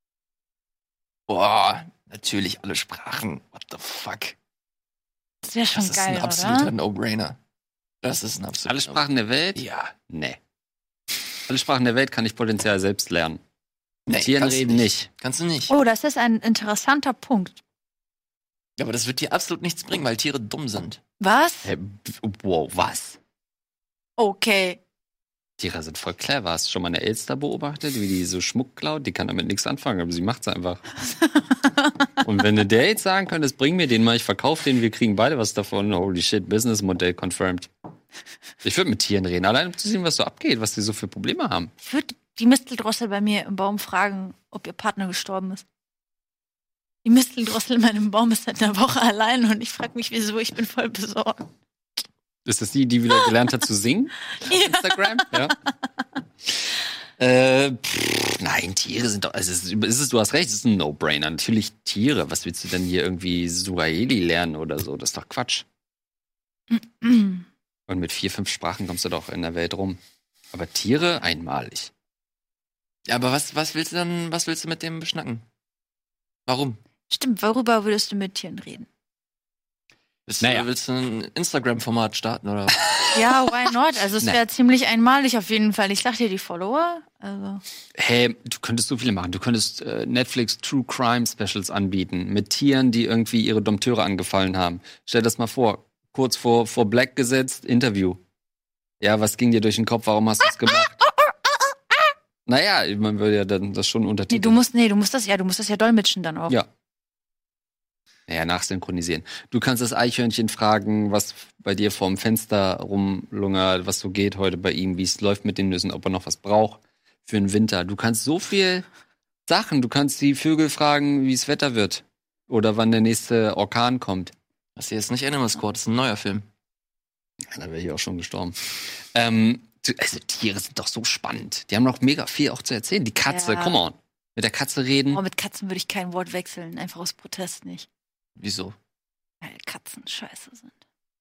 Boah, natürlich alle Sprachen. What the fuck? Das wäre schon Das ist geil, ein absoluter oder? No-Brainer. Das ist ein absoluter Alle Sprachen der Welt? Ja. Nee. Alle Sprachen der Welt kann ich potenziell selbst lernen. Mit Nee, Tieren kannst du reden nicht. Kannst du nicht. Oh, das ist ein interessanter Punkt. Ja, aber das wird dir absolut nichts bringen, weil Tiere dumm sind. Was? Hey, b- wow, was? Okay. Tiere sind voll clever. Hast du schon mal eine Elster beobachtet, wie die so Schmuck klaut? Die kann damit nichts anfangen, aber sie macht's einfach. Und wenn du der jetzt sagen könntest, bring mir den mal, ich verkaufe den, wir kriegen beide was davon. Holy shit, Businessmodell confirmed. Ich würde mit Tieren reden, allein um zu sehen, was so abgeht, was die so für Probleme haben. Ich würde die Misteldrossel bei mir im Baum fragen, ob ihr Partner gestorben ist. Die Misteldrossel in meinem Baum ist seit einer Woche allein und ich frage mich, wieso. Ich bin voll besorgt. Ist das die, die wieder gelernt hat zu singen? Auf Ja. Instagram? Ja. Äh, pff, nein, Tiere sind doch, also es ist, es ist, du hast recht, es ist ein No-Brainer. Natürlich Tiere. Was willst du denn hier irgendwie Suaheli lernen oder so? Das ist doch Quatsch. Und mit vier, fünf Sprachen kommst du doch in der Welt rum. Aber Tiere einmalig. Ja, aber was, was willst du dann, was willst du mit dem beschnacken? Warum? Stimmt, worüber würdest du mit Tieren reden? Willst, Naja. du, willst du ein Instagram-Format starten oder? Ja, why not? Also es Nee. wäre ziemlich einmalig auf jeden Fall. Ich sag dir die Follower. Also. Hey, du könntest so viele machen. Du könntest äh, Netflix True Crime Specials anbieten mit Tieren, die irgendwie ihre Dompteure angefallen haben. Stell dir das mal vor. Kurz vor, vor Black gesetzt, Interview. Ja, was ging dir durch den Kopf? Warum hast du es gemacht? Naja, man würde ja dann das schon Nee, untertiteln. du musst, nee, du musst das ja, du musst das ja dolmetschen dann auch. Ja. Naja, nachsynchronisieren. Du kannst das Eichhörnchen fragen, was bei dir vorm Fenster rumlungert, was so geht heute bei ihm, wie es läuft mit den Nüssen, ob er noch was braucht für den Winter. Du kannst so viel Sachen. Du kannst die Vögel fragen, wie es Wetter wird. Oder wann der nächste Orkan kommt. Das hier ist nicht Animal Squad, das ist ein neuer Film. Ja, da wäre ich auch schon gestorben. Ähm, du- also Tiere sind doch so spannend. Die haben noch mega viel auch zu erzählen. Die Katze, Ja. come on. Mit der Katze reden. Oh, mit Katzen würde ich kein Wort wechseln, einfach aus Protest nicht. Wieso? Weil Katzen scheiße sind.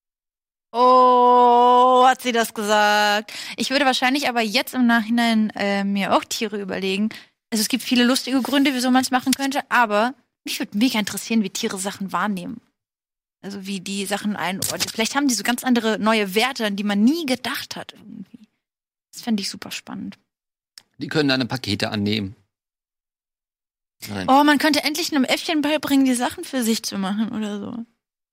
Oh, hat sie das gesagt? Ich würde wahrscheinlich aber jetzt im Nachhinein äh, mir auch Tiere überlegen. Also es gibt viele lustige Gründe, wieso man es machen könnte, aber mich würde mega interessieren, wie Tiere Sachen wahrnehmen. Also wie die Sachen einordnen. Vielleicht haben die so ganz andere neue Werte, an die man nie gedacht hat irgendwie. Das fände ich super spannend. Die können deine Pakete annehmen. Nein. Oh, man könnte endlich einem Äffchen beibringen, die Sachen für sich zu machen oder so.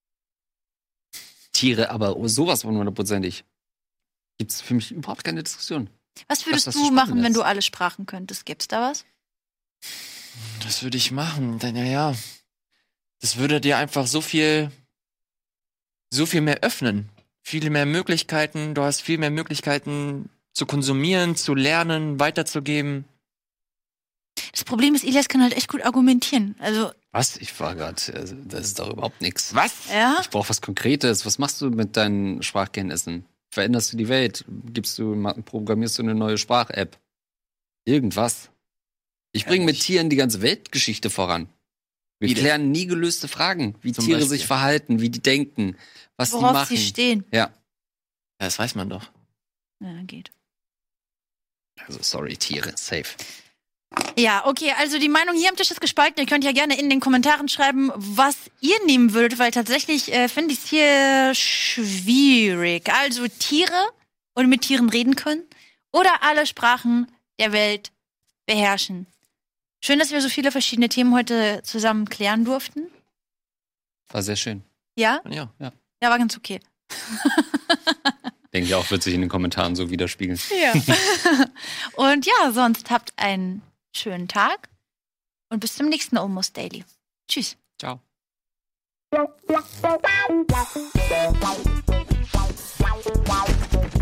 Tiere, aber sowas von hundertprozentig. Gibt es für mich überhaupt keine Diskussion. Was würdest das du so spannend machen, wenn ist. du alle Sprachen könntest? Gibt's da was? Das würde ich machen, denn ja, ja. Das würde dir einfach so viel, so viel mehr öffnen. Viele mehr Möglichkeiten. Du hast viel mehr Möglichkeiten zu konsumieren, zu lernen, weiterzugeben. Das Problem ist, Elias kann halt echt gut argumentieren. Also, Was? Ich war gerade, also, das ist doch überhaupt nichts. Was? ja. Ich brauche was Konkretes. Was machst du mit deinen Sprachkenntnissen? Veränderst du die Welt? Gibst du, ma- programmierst du eine neue Sprach-App? Irgendwas. Ich bringe mit Herrlich. Tieren die ganze Weltgeschichte voran. Wir Wie denn? klären nie gelöste Fragen, wie Zum Tiere Beispiel? sich verhalten, wie die denken, was Worauf die machen. sie stehen. Ja. Ja, das weiß man doch. Ja, geht. Also sorry, Tiere, safe. Ja, okay, also die Meinung hier am Tisch ist gespalten. Ihr könnt ja gerne in den Kommentaren schreiben, was ihr nehmen würdet, weil tatsächlich äh, finde ich es hier schwierig. Also Tiere und mit Tieren reden können oder alle Sprachen der Welt beherrschen. Schön, dass wir so viele verschiedene Themen heute zusammen klären durften. War sehr schön. Ja? Ja. Ja, war ganz okay. Denke ich auch, wird sich in den Kommentaren so widerspiegeln. Ja. Und ja, sonst habt einen schönen Tag und bis zum nächsten Almost Daily. Tschüss. Ciao. Wow, wow, wow, wow, wow, wow, wow, wow, wow.